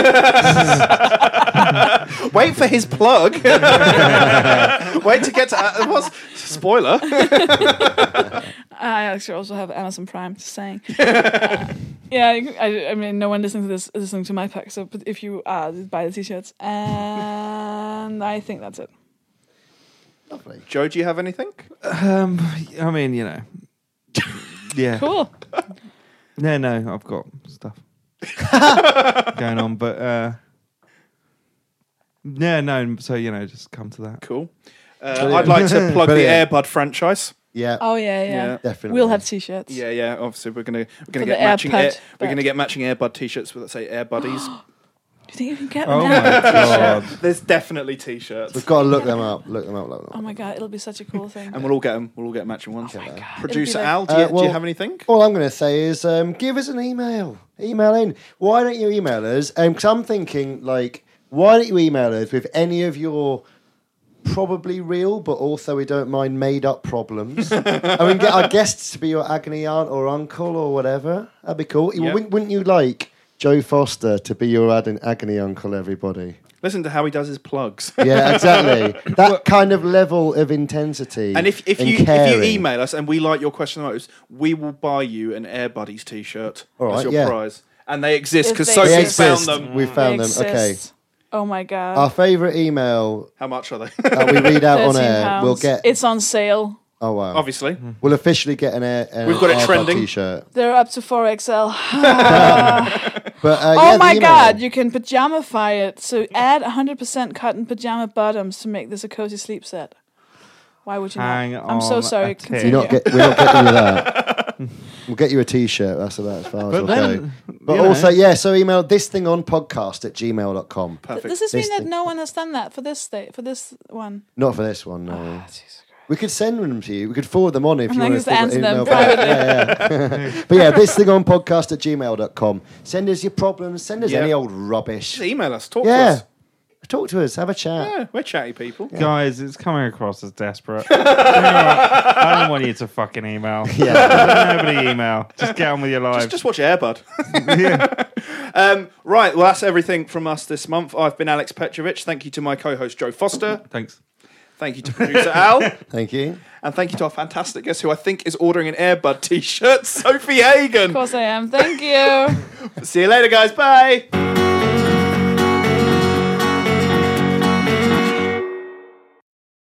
Netflix. Wait for his plug. Wait to get to what's spoiler. I actually also have Amazon Prime, just saying. I mean, no one listening to this is listening to my pack, so but if you are, buy the T-shirts. And I think that's it. Lovely. Joe, do you have anything? I mean, yeah. Cool. No, I've got stuff going on, but no. So just come to that. Cool. I'd like to plug the Brilliant. Airbud franchise. Yeah. Oh yeah. Definitely. We'll have T-shirts. Yeah. Obviously, we're gonna the get matching. AirPod, We're gonna get matching Airbud T-shirts with, let's say, Air Buddies. Do you think you can get Oh them? my god! There's definitely T-shirts, We've got to look them up. Look them up. Oh my god, it'll be such a cool thing. and we'll all get them. We'll all get matching ones. Oh my god. Producer It'll be Al, do you well- have anything? All I'm going to say is give us an email. Email in. Why don't you email us? Because I'm thinking, why don't you email us with any of your probably real, but also we don't mind made up problems. And we can get our guests to be your agony aunt or uncle or whatever. That'd be cool. Yeah. Wouldn't you like Joe Foster to be your agony uncle, everybody? Listen to how he does his plugs. Yeah, exactly. That kind of level of intensity. And if you caring. email us and we like your question the most, we will buy you an Air Buddies T-shirt All as right, your yeah. prize. And they exist If because they Sophie They exist. found exist. them. We found They them. Okay. exist. Oh my god. Our favourite email How much are they? that we read out on air, £13. we'll get. It's on sale. Oh wow! Obviously. We'll officially get an We've got it Airbud trending. T-shirt. They're up to 4XL. But Oh yeah, my the email. god, you can pajamafy it. So add 100% cotton pajama bottoms to make this a cozy sleep set. Why would you Hang not? I'm so on sorry. a tick. Continue. We're not getting you that. We'll get you a T-shirt. That's about as far as But we'll then, go. But you know. also, so email thisthingOnPodcast@gmail.com. Perfect. Does this mean This that thing. no one has done that for this one? Not for this one, no. Ah, Jesus Christ. We could send them to you. We could forward them on if And you then want just answer them back. privately. Yeah. But yeah, thisthingOnPodcast@gmail.com. Send us your problems. Send us Yeah. any old rubbish. Just email us. Talk to Yeah. us. Talk to us. Have a chat. Yeah, we're chatty people. Guys, it's coming across as desperate. You know what? I don't want you to fucking email. Yeah. Nobody email. Just get on with your lives. Just watch Airbud. Yeah. Right, well, that's everything from us this month. I've been Alex Petrovich. Thank you to my co-host, Joe Foster. Thanks. Thank you to producer Al. Thank you. And thank you to our fantastic guest, who I think is ordering an Airbud T-shirt, Sophie Hagen. Of course I am. Thank you. See you later, guys. Bye.